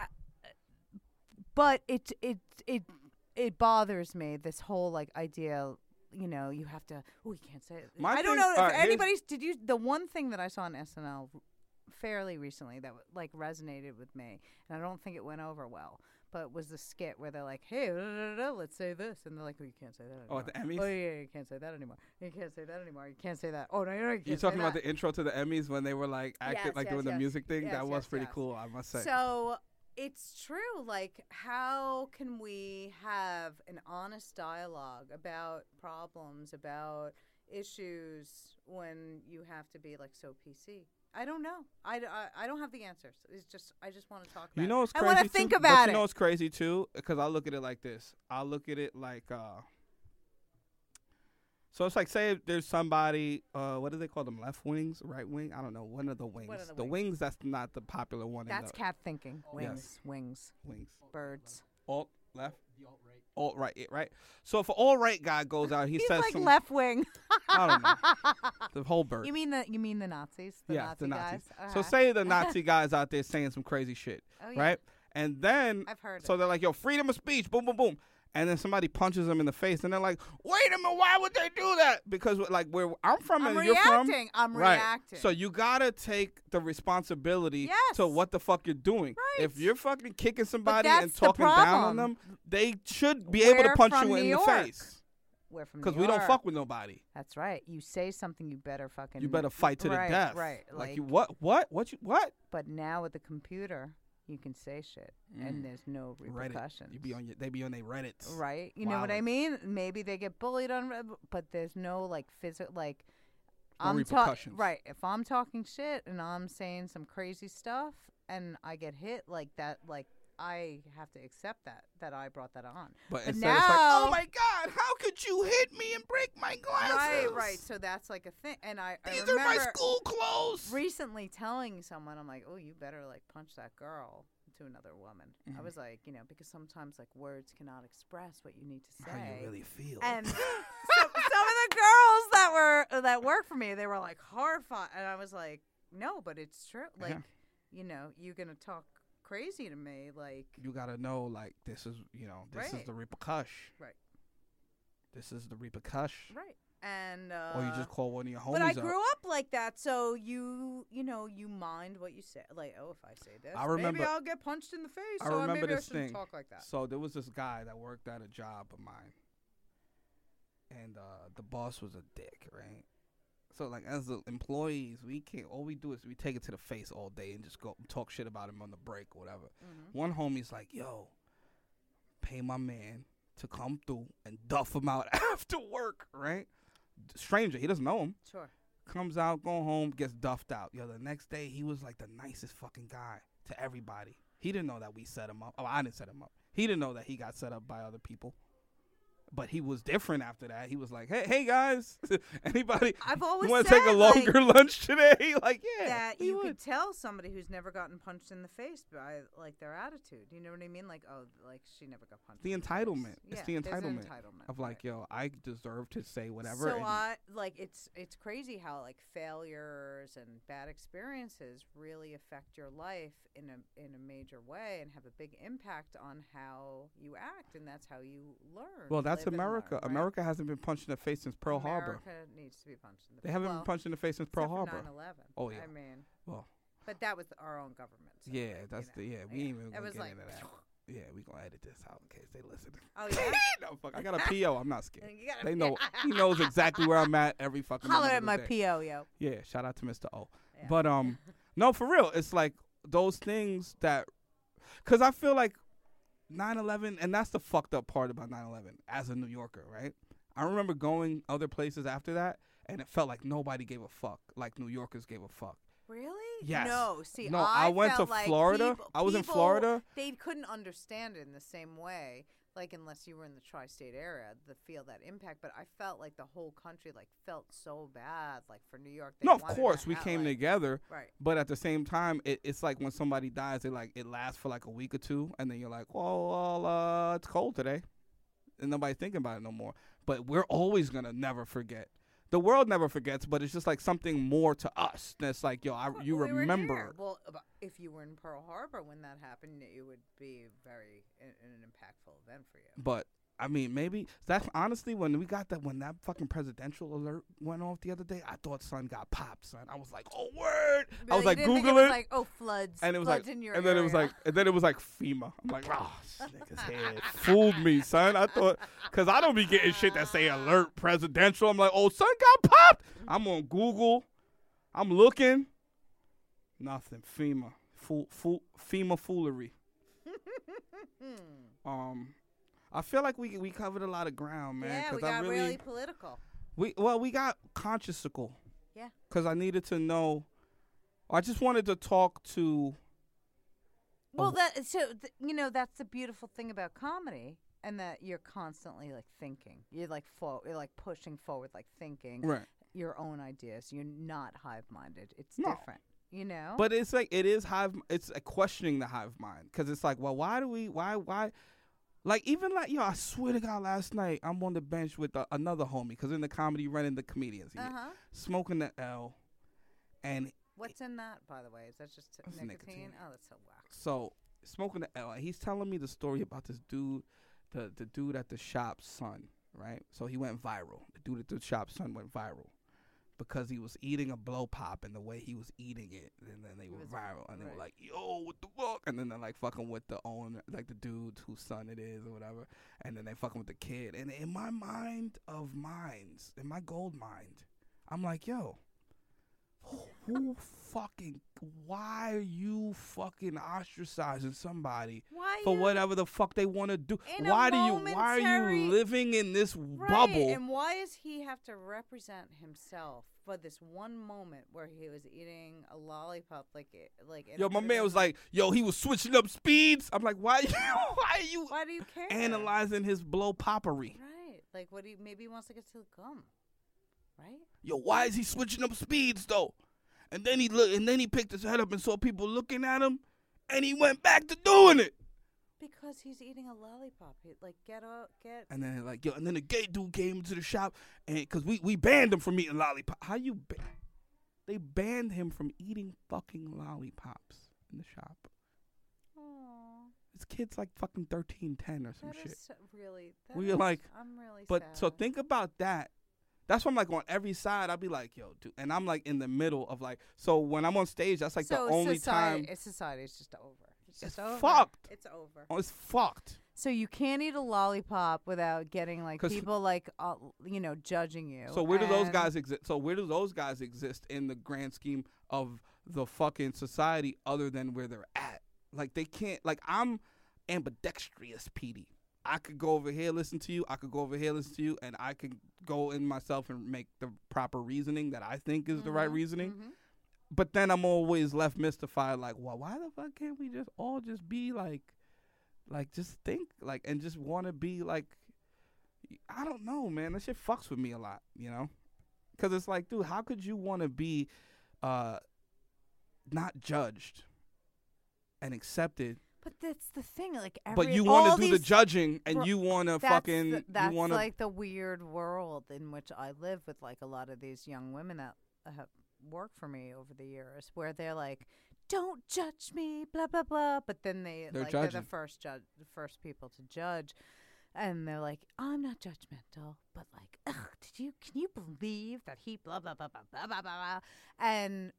But it it it it bothers me, this whole like idea. You know, you have to. Oh, you can't say it. My I don't thing- know if all right, here's- anybody's. Did you? The one thing that I saw on S N L fairly recently that like resonated with me, and I don't think it went over well, but was the skit where they're like, "Hey, da, da, da, da, let's say this," and they're like, "Oh, you can't say that anymore." Oh, at the Emmys? Oh yeah, you can't say that anymore. You can't say that anymore. You can't say that. Oh no, no, you can't You're say talking about that. the intro to the Emmys when they were like acting Yes, like yes, doing the yes. music thing. Yes, that was yes, pretty yes. cool, I must say. So it's true. Like, how can we have an honest dialogue about problems, about issues, when you have to be like so P C? I don't know. I, I, I don't have the answers. It's just I just want to talk about You know it. what's I crazy want to think too? about but you it. know what's crazy too? Because I look at it like this. I look at it like uh. So it's like, say there's somebody, uh, what do they call them? Left wings, right wing? I don't know. One of the wings. One of the the wings. wings. That's not the popular one. in That's the cat thinking. Wings, Yes. wings, wings. birds. Alt left. The alt right. Alt right. it- Right. So if an alt right guy goes out, he He's says like some. left wing. I don't know. The whole bird. You mean the you mean the Nazis? The yeah, Nazi the Nazis. guys? So Okay. say the Nazi guys out there saying some crazy shit, Oh, yeah. right? And then I've heard so it. they're like, "Yo, freedom of speech!" Boom, boom, boom. And then somebody punches them in the face, and they're like, "Wait a minute, why would they do that?" Because like where I'm from I'm and you're from, reacting. I'm right? reacting. So you gotta take the responsibility Yes. to what the fuck you're doing. Right. If you're fucking kicking somebody and that's the talking down on problem. them, they should be able to We're punch from you in New the York. face. We're from Because New we don't York. fuck with nobody. That's right. You say something, you better fucking. You better fight to right, the death. Right. Like, Like, you what? What? What? You what? But now with the computer, you can say shit, and there's no Reddit. repercussions. You be on your, they be on their Reddits. Right. You know what I Wildin'. mean? Maybe they get bullied on, Reddit, but there's no like physical like. No I'm repercussions. right. If I'm talking shit and I'm saying some crazy stuff and I get hit, like that, like I have to accept that that I brought that on. But, But instead now, it's like, oh my God, how could you hit me and break my glasses? right, right. So that's like a thing. And I, I These are remember my school clothes. recently telling someone, I'm like, oh, you better like punch that girl to another woman. Mhm. I was like, you know, because sometimes like words cannot express what you need to say. How you really feel. And some, some of the girls that were that worked for me, they were like horrified, and I was like, no, but it's true. Like, Yeah. you know, you're gonna talk crazy to me, like, You gotta know, like, this is, you know, this is Right. the repercussion. Right. This is the repercussion. right, and uh, Or you just call one of your homies But I up. grew up like that, so you, you know, you mind what you say. Like, oh, if I say this, I remember- maybe I'll get punched in the face. I so remember maybe this I shouldn't thing. talk like that. So there was this guy that worked at a job of mine, and uh, the boss was a dick, right? So like as the employees, we can't. All we do is we take it to the face all day and just go talk shit about him on the break or whatever. Mm-hmm. One homie's like, "Yo, pay my man to come through and duff him out after work, right?" Stranger, he doesn't know him. Sure. Comes out, go home, gets duffed out. Yo, the next day he was like the nicest fucking guy to everybody. He didn't know that we set him up. Oh, I didn't set him up. He didn't know that he got set up by other people. But he was different after that. He was like, "Hey, hey guys, anybody I've always want to take a said, longer like, lunch today?" Like, yeah, that he you would. could tell somebody who's never gotten punched in the face by like their attitude. You know what I mean? Like, oh, like she never got punched. The in the entitlement. face. It's Yeah, the there's an entitlement entitlement of like, right. yo, I deserve to say whatever. So and I like it's it's crazy how like failures and bad experiences really affect your life in a in a major way and have a big impact on how you act, and that's how you learn. well, that's live and America. learn, right? America hasn't been punched in the face since Pearl Harbor. America needs to be punched in the They face. haven't well, been punched in the face since Pearl except for Harbor. nine eleven. Oh, yeah. I mean, Well, but that was our own government. So yeah, like, that's you the know, yeah. We ain't even It gonna was get like, into that. Yeah, we gonna edit this out in case they listen. oh yeah. No, fuck. I got a P O. I'm not scared. You gotta- They know. He knows exactly where I'm at every fucking. Holler minute at of the my day. P O, yo. Yeah, shout out to Mister O. Yeah. But um, no, for real, it's like those things that, cause I feel like nine eleven, and that's the fucked up part about nine eleven as a New Yorker, right? I remember going other places after that, and it felt like nobody gave a fuck, like New Yorkers gave a fuck. Really? Yes. No. See, No, I, I went felt to like Florida. people- I was in people, Florida. They couldn't understand it in the same way, like unless you were in the tri-state area, to feel that impact. But I felt like the whole country like felt so bad, like for New York. They No, of wanted course to we have, came like, together, Right. but at the same time, it, it's like when somebody dies, it like it lasts for like a week or two, and then you're like, well, well uh, it's cold today, and nobody's thinking about it no more. But we're always gonna never forget. The world never forgets, but it's just like something more to us. That's like, yo, I, Well, you we were remember. here. Well, abo- if you were in Pearl Harbor when that happened, it would be very an, an impactful event for you. But I mean, maybe that's honestly when we got that when that fucking presidential alert went off the other day. I thought son got popped, son. I was like, oh word. I was You like didn't think it googling, was like, oh, floods, and it was floods like, in your and then it was area. like, and then it was like FEMA. I'm like, oh, this nigga's head fooled me, son. I thought, cause I don't be getting shit that say alert presidential. I'm like, oh, son got popped. I'm on Google. I'm looking. Nothing. FEMA. Fool, fool, FEMA foolery. um. I feel like we we covered a lot of ground, man. yeah, 'cause we I got really, really political. we well we got consciousical. Yeah. Because I needed to know. I just wanted to talk to. Well, Oh. that so th- you know that's the beautiful thing about comedy, and that you're constantly like thinking. You're like fo- you're like pushing forward, like thinking Right. your own ideas. You're not hive minded. It's No. different. You know. But it's like it is hive. It's like questioning the hive mind because it's like, well, why do we? Why? Why? Like even like yo, I swear to God, last night I'm on the bench with uh, another homie because in the comedy running the comedians, uh huh. smoking the L, and What's in that, by the way? Is that just That's nicotine? nicotine. Oh, that's so whack. so smoking the L. And he's telling me the story about this dude, the the dude at the shop's son, right? So he went viral. The dude at the shop's son went viral because he was eating a blow pop and the way he was eating it, and then they were was- viral, and they were right. like, "Yo, what the fuck?" And then they're like fucking with the owner, like the dude whose son it is or whatever, and then they fucking with the kid. And in my mind of minds, in my gold mind, I'm like, "Yo, Who fucking? Why are you fucking ostracizing somebody Why for you- whatever the fuck they want to do? In a Why do you? Why are momentary- you living in this Right, bubble? and why does he have to represent himself for this one moment where he was eating a lollipop? Like, it- like. Yo, my and- man was like, "Yo, he was switching up speeds." I'm like, "Why? You, why are you Why do you care? analyzing his blow poppery? Right, like what? He maybe he wants to get to the gum, right? Yo, why is he switching up speeds though?" And then he look, and then he picked his head up and saw people looking at him, and he went back to doing it. Because he's eating a lollipop. He, like, get out, get. And then like, yo, and then the gay dude came into the shop, and because we we banned him from eating lollipop. How you? Ba- they banned him from eating fucking lollipops in the shop. Aww, This kid's like fucking thirteen, ten or some that shit. is so- really. That We are is- like- I'm really. But sad. so think about that. That's why I'm like on every side. I'll be like, yo, dude, and I'm like in the middle of like. So when I'm on stage, that's like so the only society, time. It's society. It's just over. It's It's just over. fucked. It's over. Oh, it's fucked. So you can't eat a lollipop without getting like 'Cause- people like uh, you know judging you. So where do those and- guys exist? So where do those guys exist in the grand scheme of the fucking society, other than where they're at? Like they can't. Like I'm ambidextrous, P D. I could go over here, listen to you. I could go over here, listen to you, and I could go in myself and make the proper reasoning that I think is the right Mhm, reasoning. mhm. But then I'm always left mystified, like, well, why the fuck can't we just all just be like, like, just think, like, and just want to be like, I don't know, man. That shit fucks with me a lot, you know? Because it's like, dude, how could you want to be uh, not judged and accepted, But that's the thing. Like every, but you all want to do the these- judging and Bro, you want to that's fucking, the, that's you want to. like the weird world in which I live with like a lot of these young women that have worked for me over the years, where they're like, "Don't judge me," blah blah blah. But then they They're like they're judging. the first judge, the first people to judge, and they're like, "I'm not judgmental," but like, ugh, did you can you believe that he blah blah blah blah blah blah blah, and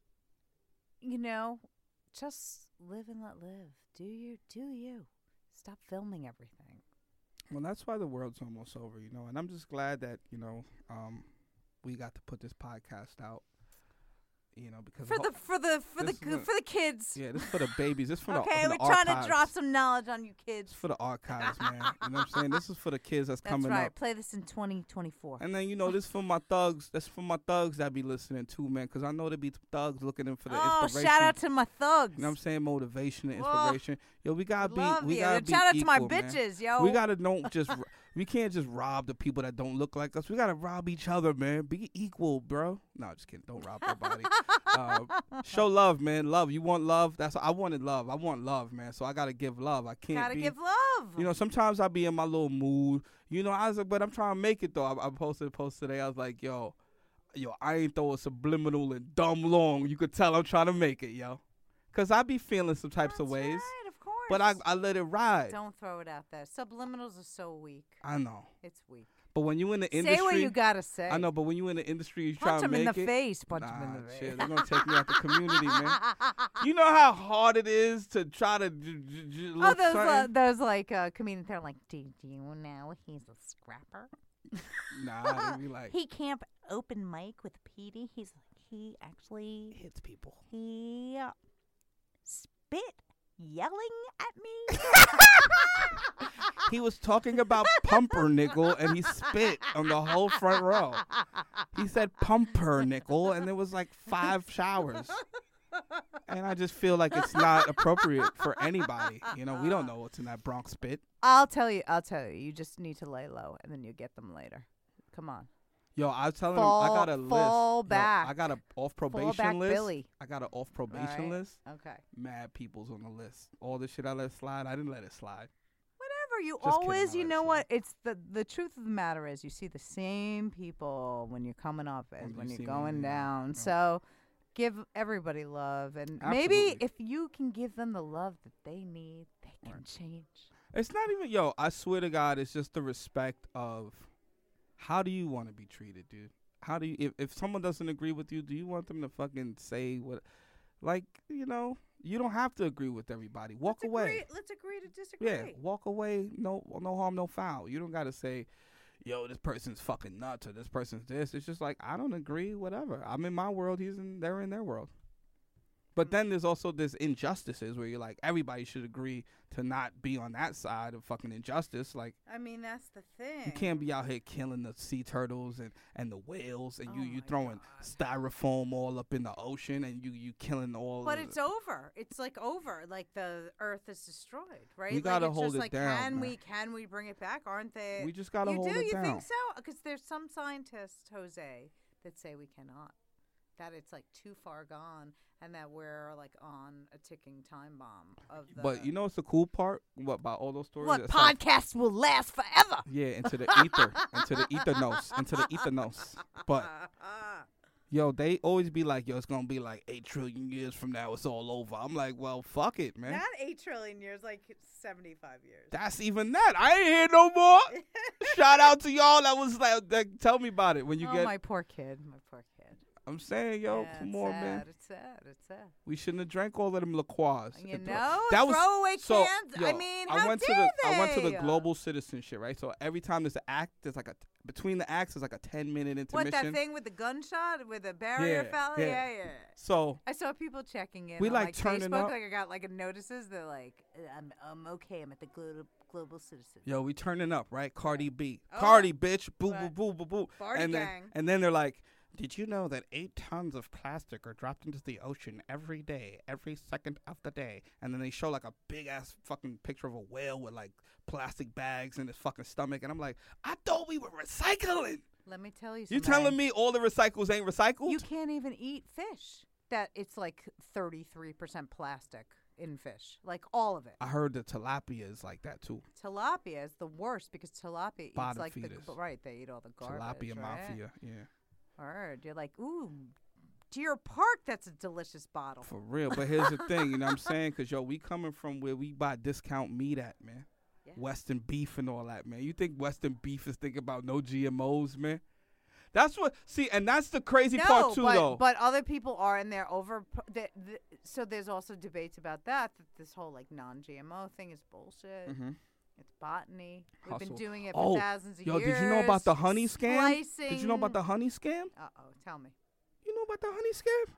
you know, just live and let live. Do you do you? Stop filming everything. Well, that's why the world's almost over, you know. And I'm just glad that, you know, um, we got to put this podcast out, you know, because For ho- the for the for the this is a- for the kids. yeah, this is for the babies. This is for Okay, the, we're for the trying archives. to drop some knowledge on you It's kids. for the archives, man. You know what I'm saying? This is for the kids that's, That's coming right. up. Play this in twenty twenty-four. And then, you know, this for my thugs. That's for my thugs that be listening too, man, because I know there be thugs looking in for the Oh, inspiration. shout out to my thugs. You know what I'm saying? Motivation and Whoa. inspiration. Yo, we gotta be. Love we you. gotta And be shout out to my equal, man. bitches, yo. We gotta don't just. ro- we can't just rob the people that don't look like us. We gotta rob each other, man. Be equal, bro. No, just kidding. Don't rob nobody. uh, show love, man. Love. You want love? That's I wanted love. I want love, man. So I gotta give love. I can't. Gotta be, give love. You know, sometimes I be in my little mood. You know, I was like, but I'm trying to make it though. I, I posted a post today. I was like, yo, yo, I ain't throw a subliminal and dumb long. You could tell I'm trying to make it, yo. Cause I be feeling some types That's of ways, right, of course. but I I let it ride. Don't throw it out there. Subliminals are so weak. I know. It's weak. But when you in the industry, Say what you gotta say. I know. But when you in the industry, you Punch try to him in make the it. face. Punch nah, him in the face. shit, they're gonna take me out the community, man. You know how hard it is to try to j- j- j- Oh, look those uh, certain? those like uh, comedians. They're like, do, do you know he's a scrapper? Nah, they be like He can't open mic with Petey. He's like, he actually hits people. he uh, spit yelling at me. He was talking about pumpernickel and he spit on the whole front row. He said pumpernickel and there was like five showers. And I just feel like it's not appropriate for anybody. You know, we don't know what's in that Bronx spit. I'll tell you. I'll tell you. You just need to lay low, and then you get them later. Come on. Yo, I was telling Fall- him I got a list. fall Yo, back. I got a off Fall probation back list. Billy. I got an off probation All right. list. Okay. Mad people's on the list. All the shit I let slide, I didn't let it slide. Whatever. You Just kidding, always. I You let it know slide. what? It's the the truth of the matter is you see the same people when you're coming up as When when you you're see me, going yeah, down. yeah. So. Give everybody love, and maybe Absolutely. if you can give them the love that they need, they can Right. change. It's not even, yo, I swear to God, it's just the respect of how do you want to be treated, dude? How do you, if, if someone doesn't agree with you, do you want them to fucking say what, like, you know, you don't have to agree with everybody. Walk let's away. Agree, let's agree to disagree. Yeah, walk away. No, no harm, no foul. You don't got to say, yo, this person's fucking nuts or this person's this. It's just like, I don't agree, whatever. I'm in my world, he's in, they're in their world. But then there's also this injustices where you're like, everybody should agree to not be on that side of fucking injustice. Like, I mean, that's the thing. you can't be out here killing the sea turtles and, and the whales, and Oh you, you my throwing God. styrofoam all up in the ocean, and you, you killing all But the, it's over. It's like over. Like the Earth is destroyed, right? We Like, gotta it's hold just it like, down, Can man. we? Can we bring it back? Aren't they? We just gotta you hold do? it You down. think so? Because there's some scientists, Jose, that say we cannot. That it's like too far gone, and that we're like on a ticking time bomb of the. But you know what's the cool part? What about all those stories? what It's like- podcast will last forever? Yeah, into the ether, into the ethernose, into the ethernose. But yo, they always be like, yo, it's gonna be like eight trillion years from now, it's all over. I'm like, well, fuck it, man. Not eight trillion years, like seventy-five years. That's even that. I ain't hear no more. Shout out to y'all that was like, that, tell me about it when you oh, get. my poor kid, my poor kid. I'm saying, yo, Yeah, come it's on, sad, man. It's sad. It's sad. We shouldn't have drank all of them LaCroix. You It- know, that was throwaway so. cans. Yo, I mean, I how went to dare the I went to the they? global citizenship, right? So every time there's an act, there's like a between the acts, there's like a ten minute intermission. What, that thing with the gunshot with the barrier Yeah, fella? yeah. Yeah, yeah. So I saw people checking in We on like like turning Facebook. up. Like I got like a notices. They're like, I'm I'm okay. I'm at the glo- global citizen. yo, we turning up, right? Cardi B, Oh. Cardi bitch, boo boo What? boo boo boo, Barty and then gang. and then they're like, did you know that eight tons of plastic are dropped into the ocean every day, every second of the day? And then they show like a big ass fucking picture of a whale with like plastic bags in his fucking stomach, and I'm like, I thought we were recycling. Let me tell you. You something. telling me all the recycles ain't recycled? You can't even eat fish. That it's like thirty-three percent plastic in fish, like all of it. I heard the tilapia is like that too. Tilapia is the worst because tilapia eats Bottom like feeders. the right. They eat all the garbage. Tilapia right? mafia, yeah. Word. You're like, ooh, Deer Park. That's a delicious bottle. For real. But here's the thing, you know what I'm saying? Because, yo, we coming from where we buy discount meat at, man. Yeah. Western beef and all that, man. You think Western beef is thinking about no G M Os, man? That's what, see, and that's the crazy no, part, too, but, though. but other people are, and they're over. The, the, so there's also debates about that. That this whole like non-G M O thing is bullshit. Mhm. It's botany. We've Hustle. been doing it for Oh, thousands of yo, years. did you know about the honey scam? Splicing. Did you know about the honey scam? Uh oh, tell me. You know about the honey scam?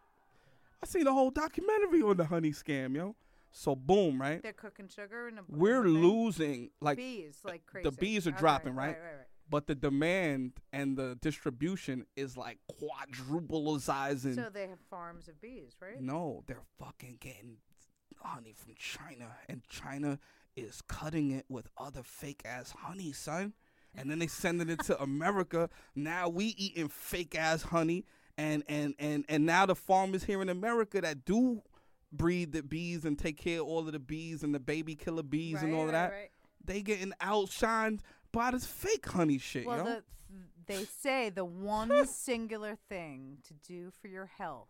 I seen the whole documentary on the honey scam, yo. So, boom, right? They're cooking sugar in a. We're in a thing? losing, like, bees like crazy. the bees are Okay, dropping, right? Right, right, right. but the demand and the distribution is like quadrupleizing. So they have farms of bees, right? No, they're fucking getting honey from China, and China is cutting it with other fake ass honey, son. And then they sending it to America. Now we eating fake ass honey, and and and and now the farmers here in America that do breed the bees and take care of all of the bees and the baby killer bees and Right, all of right, that, right. they getting outshined by this fake honey shit, Well, yo. the, they say the one singular thing to do for your health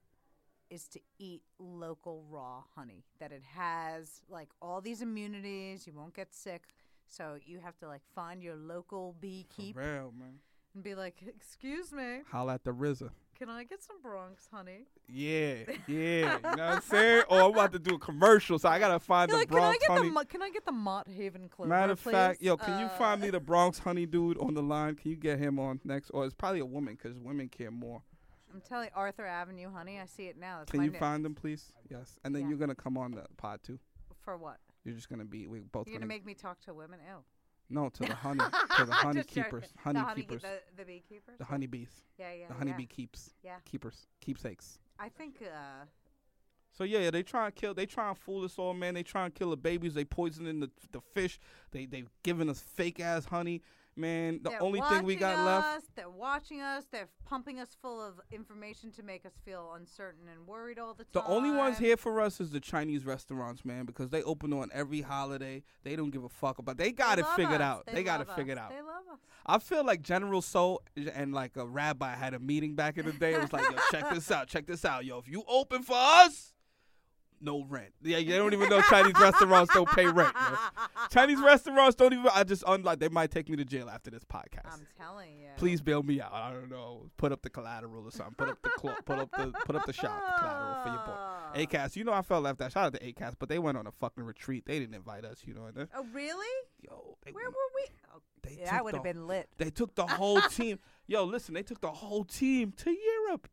is to eat local raw honey. That it has like all these immunities. You won't get sick. So you have to like find your local beekeep For real, man. and be like, "Excuse me, Holla at the R Z A. can I get some Bronx honey?" Yeah, yeah. You know what I'm saying? Or I'm about to do a commercial, so I gotta find You're the like, can I Bronx get honey. the Mo- can I get the Mott Haven clover? Matter of please? fact, yo, can you Uh, find me the Bronx honey dude on the line? Can you get him on next? Or it's probably a woman, because women care more. I'm telling you, Arthur Avenue honey. I see it now. That's Can my you new- find them, please? Yes. And then Yeah. you're gonna come on the pod too. for what? You're just gonna be. We both You're gonna. gonna make me talk to women? Ew. no, to the honey, to the honey Just joking. keepers, honey the honey keepers, The, the beekeepers. the honeybees, Yeah, yeah. the yeah. honeybee keeps, Yeah. keepers, keepsakes. I think. Uh, So yeah, yeah, they try and kill. They try and fool us all, man. They try and kill the babies. They poisoning the the fish. They they giving us fake ass honey, man. The they're only thing we got watching left. us, They're watching us. They're pumping us full of information to make us feel uncertain and worried all the time. The only ones here for us is the Chinese restaurants, man, because they open on every holiday. They don't give a fuck about. They got They it love figured us. out. They, got it love figured us. out. They love us. I feel like General Soul and like a rabbi had a meeting back in the day. It was like, yo, check this out, check this out, yo. If you open for us, no rent. Yeah, they don't even know Chinese restaurants don't pay rent. Yo. Chinese restaurants don't even. I just unlike. They might take me to jail after this podcast. I'm telling you. Please bail me out. I don't know. Put up the collateral or something. Put up the clo- put up the put up the shop collateral for your boy. A-Cast. You know I felt left out. Shout out to A-Cast, but they went on a fucking retreat. They didn't invite us. You know. And Oh really? Yo, they Where went, were we? Oh, They yeah, took I would have the- been lit. They took the whole team. Yo, listen. They took the whole team to Europe.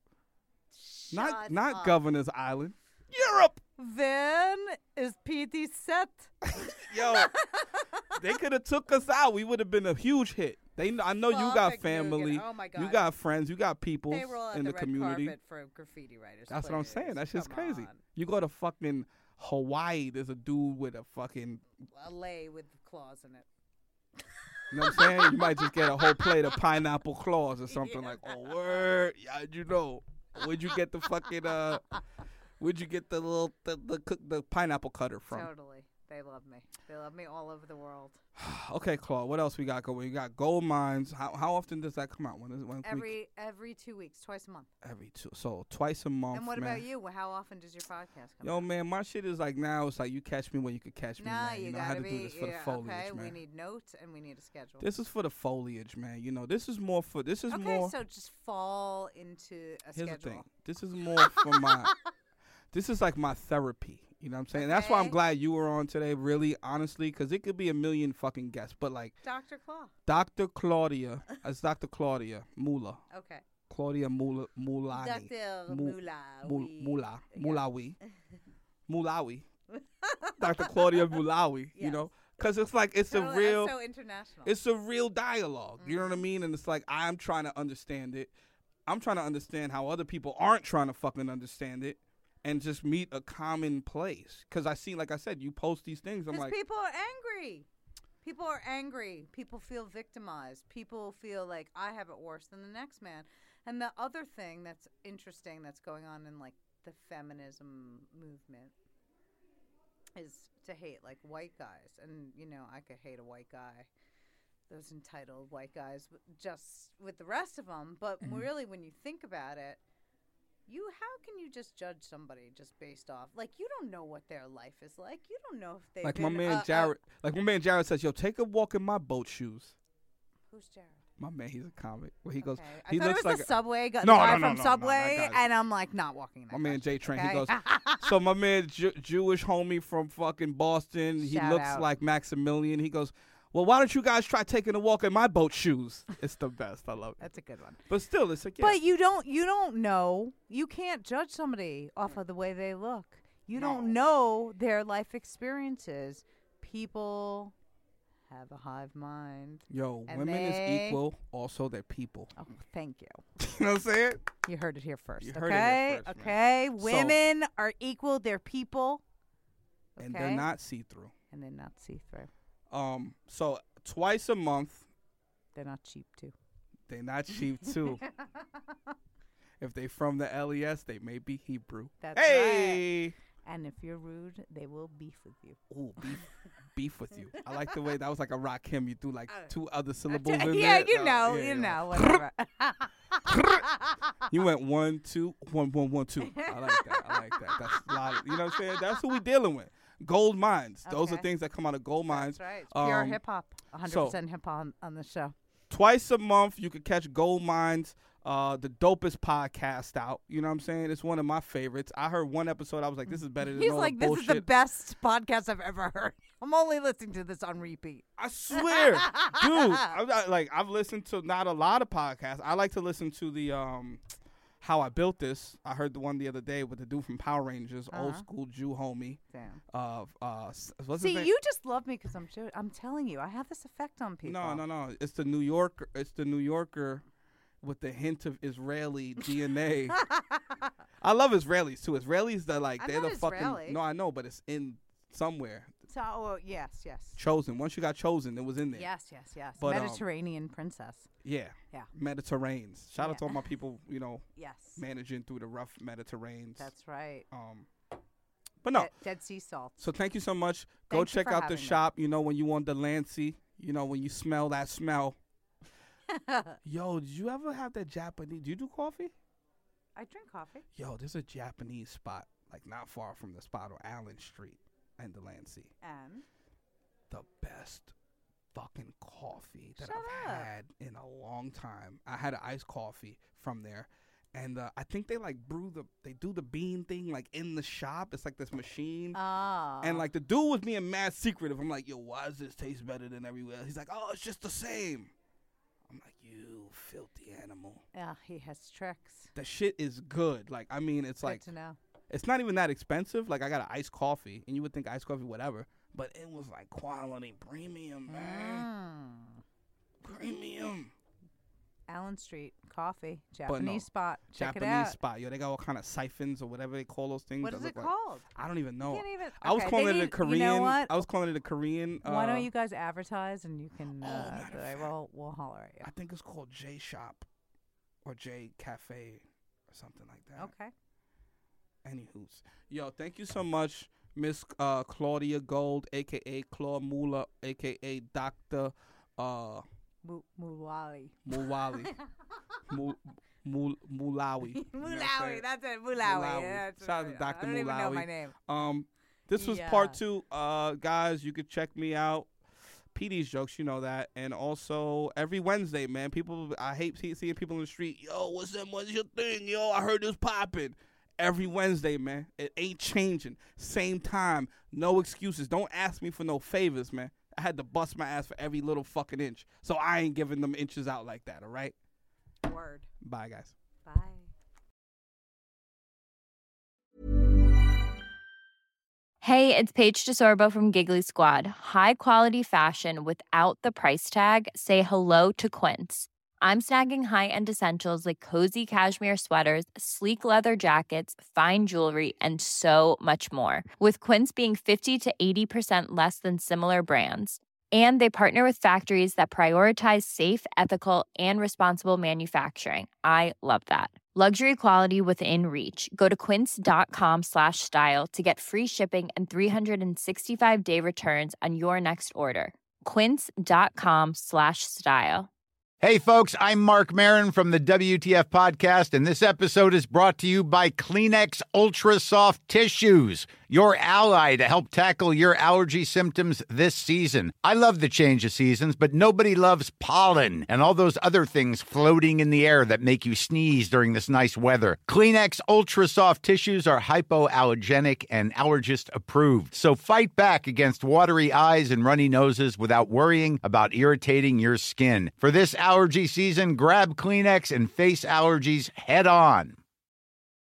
Not Shut not up. Governor's Island. Europe. Then is P D set? Yo, they could have took us out. We would have been a huge hit. They, I know you got Fucking family. Nugan. Oh my You God. got friends. You got people They roll out in the, the, red community. carpet for graffiti writers. That's what I'm please. saying. That's just Come crazy. on. You go to fucking Hawaii. There's a dude with a fucking. A lay with claws in it. You know what I'm saying? You might just get a whole plate of pineapple claws or something like. Oh word, yeah, you know. Where'd you get the fucking uh? Where'd you get the little the the, cook, the pineapple cutter from? Totally. They love me. They love me all over the world. Okay, Claude. What else we got going? We got Gold Mines. How how often does that come out? When is it? When can we- Every every two weeks, twice a month. every two. So twice a month. And what man. about you? Well, How often does your podcast come Yo, out? man, my shit is like now. It's like you catch me when you could catch me. Nah, man. you, know, gotta I had to be. do this for yeah, the foliage, okay, man. we need notes and we need a schedule. This is for the foliage, man. You know, this is more for. This is okay, more. so just fall into a Here's schedule. the thing. This is more for my. This is like my therapy. You know what I'm saying? That's why I'm Okay. glad you were on today, really, honestly, because it could be a million fucking guests. But like Doctor Claw. Doctor Claudia, it's Doctor Claudia Mula. Okay. Claudia Mula, Mulani. Doctor Mu- Mula. Mul- Mula. Yeah. Mulawi. Mulawi. Doctor Claudia Mulawi, you Yes. know? Because it's like, it's Totally, a real, that's so international. it's a real dialogue. You know what I Mhm. mean? And it's like, I'm trying to understand it. I'm trying to understand how other people aren't trying to fucking understand it and just meet a common place. Because I see, like I said, you post these things. I'm Because like, people are angry. People are angry. People feel victimized. People feel like I have it worse than the next man. And the other thing that's interesting that's going on in like the feminism movement is to hate like white guys. And, you know, I could hate a white guy, those entitled white guys, w- just with the rest of them. But Mhm. really, when you think about it, you how can you just judge somebody just based off like you don't know what their life is like. You don't know if they like my been, man uh, uh, Jared, like my man Jared says, yo, take a walk in my boat shoes. Who's Jared? My man, he's a comic. Where he goes, Okay. I he thought looks it was like the subway guy, No, the guy no, no, from no, no, Subway, that guy- and I'm like not walking in that. my man Jay direction, Train. He okay? goes, so my man Jew- Jewish homie from fucking Boston, he Shout looks out. like Maximilian. He goes, well, why don't you guys try taking a walk in my boat shoes? It's the best. I love it. That's a good one. But still, it's like, yeah. But you don't you don't know. You can't judge somebody off of the way they look. You don't know their life experiences. People have a hive mind. Yo, and women they- is equal. Also, they're people. Oh, thank you. You know what I'm saying? You heard it here first. You okay? heard it here first, man. okay. So- Women are equal. They're people. And they're Okay? not see-through. And they're not see through. Um, so twice a month, They're not cheap too. they're not cheap too. If they from the L E S, they may be Hebrew. That's hey. And if you're rude, they will beef with you. Ooh, beef, beef with you. I like the way that was like a Rakim. You threw like Uh, two other syllables in yeah, there. you Uh, know, yeah, you yeah. know, whatever. You went one, two, one, one, one, two. I like that. I like that. That's a lot. Of, you know what I'm saying? That's who we dealing with. Gold mines. Those are Okay. things that come out of gold mines. That's right. It's pure Um, hip hop. one hundred so- percent hip hop on, on the show. Twice a month, you could catch Gold Mines, uh, the dopest podcast out. You know what I'm saying? It's one of my favorites. I heard one episode. I was like, this is better than He's all like, the this bullshit. is the best podcast I've ever heard. I'm only listening to this on repeat. I swear, dude. I'm not, like, I've listened to not a lot of podcasts. I like to listen to the um, How I Built This. I heard the one the other day with the dude from Power Rangers, old Uh-huh. school Jew homie. Damn. Uh, uh, s- what's his See, name? you just love me because I'm sure. I'm telling you, I have this effect on people. No, no, no. It's the New Yorker. It's the New Yorker with the hint of Israeli D N A. I love Israelis too. Israelis, they're like I'm they're not the fucking. Israeli. No, I know, but it's in somewhere. So, oh, yes, yes. Chosen. Once you got chosen, it was in there. Yes, yes, yes. But, um, Mediterranean princess. Yeah. Yeah. Mediterraneans. Shout out to Yeah. all my people. You know, Yes. managing through the rough Mediterraneans. That's right. Um, but no. Dead, Dead Sea salt. So thank you so much. Go Thank you check for out the having me. shop. You know, when you on Delancey, you know, when you smell that smell. Yo, did you ever have that Japanese? Do you do coffee? I drink coffee. Yo, there's a Japanese spot like not far from the spot on Allen Street in Delancey. And the best fucking coffee that Shut I've up. had in a long time. I had an iced coffee from there. And uh, I think they like brew the, they do the bean thing like in the shop. It's like this machine. ah, And like the dude was being mad secretive. I'm like, yo, why does this taste better than everywhere? He's like, oh, it's just the same. I'm like, you filthy animal. yeah, he has tricks. The shit is good. Like, I mean, it's Good like, to know. it's not even that expensive. Like, I got an iced coffee, and you would think iced coffee, whatever. But it was like quality premium, man. Mm. Premium. Allen Street Coffee, no, Japanese spot. Check Japanese it out. spot. Yo, they got all kind of siphons or whatever they call those things. What that is look it like- called? I don't even know. Can't even, I was okay, calling they it a need- Korean. You know what? I was calling it a Korean. Uh, Why don't you guys advertise and you can? Oh, Uh, matter of I fact. will. We'll holler at you. I think it's called J Shop or J Cafe or something like that. Okay. Anywho's. Yo, thank you so much, Miss uh, Claudia Gold, a k a. Claude Mula, a k a. Doctor Uh, Mu- Mulali. Mulwali. Mul- Mul- Mulawi. You know what I'm Mulawi. saying? That's it. Mulawi. Mulawi. Yeah, that's Shout out to right. Doctor I don't even know Mulawi. my name. Um, this was Yeah. part two. Uh, guys, you could check me out. P D's jokes, you know that, and also every Wednesday, man. People, I hate see, seeing people in the street. Yo, what's that? What's your thing? Yo, I heard this popping. Every Wednesday, man. It ain't changing. Same time. No excuses. Don't ask me for no favors, man. I had to bust my ass for every little fucking inch, so I ain't giving them inches out like that. All right. Word. Bye, guys. Bye. Hey, it's Paige DeSorbo from Giggly Squad. High quality fashion without the price tag. Say hello to Quince. I'm snagging high-end essentials like cozy cashmere sweaters, sleek leather jackets, fine jewelry, and so much more. With Quince being fifty to eighty percent less than similar brands. And they partner with factories that prioritize safe, ethical, and responsible manufacturing. I love that. Luxury quality within reach. Go to quince.com slash style to get free shipping and three sixty-five day returns on your next order. Quince.com slash style. Hey, folks, I'm Mark Maron from the W T F Podcast, and this episode is brought to you by Kleenex Ultra Soft Tissues, your ally to help tackle your allergy symptoms this season. I love the change of seasons, but nobody loves pollen and all those other things floating in the air that make you sneeze during this nice weather. Kleenex Ultra Soft Tissues are hypoallergenic and allergist approved, so fight back against watery eyes and runny noses without worrying about irritating your skin. For this allergy season, grab Kleenex and face allergies head on.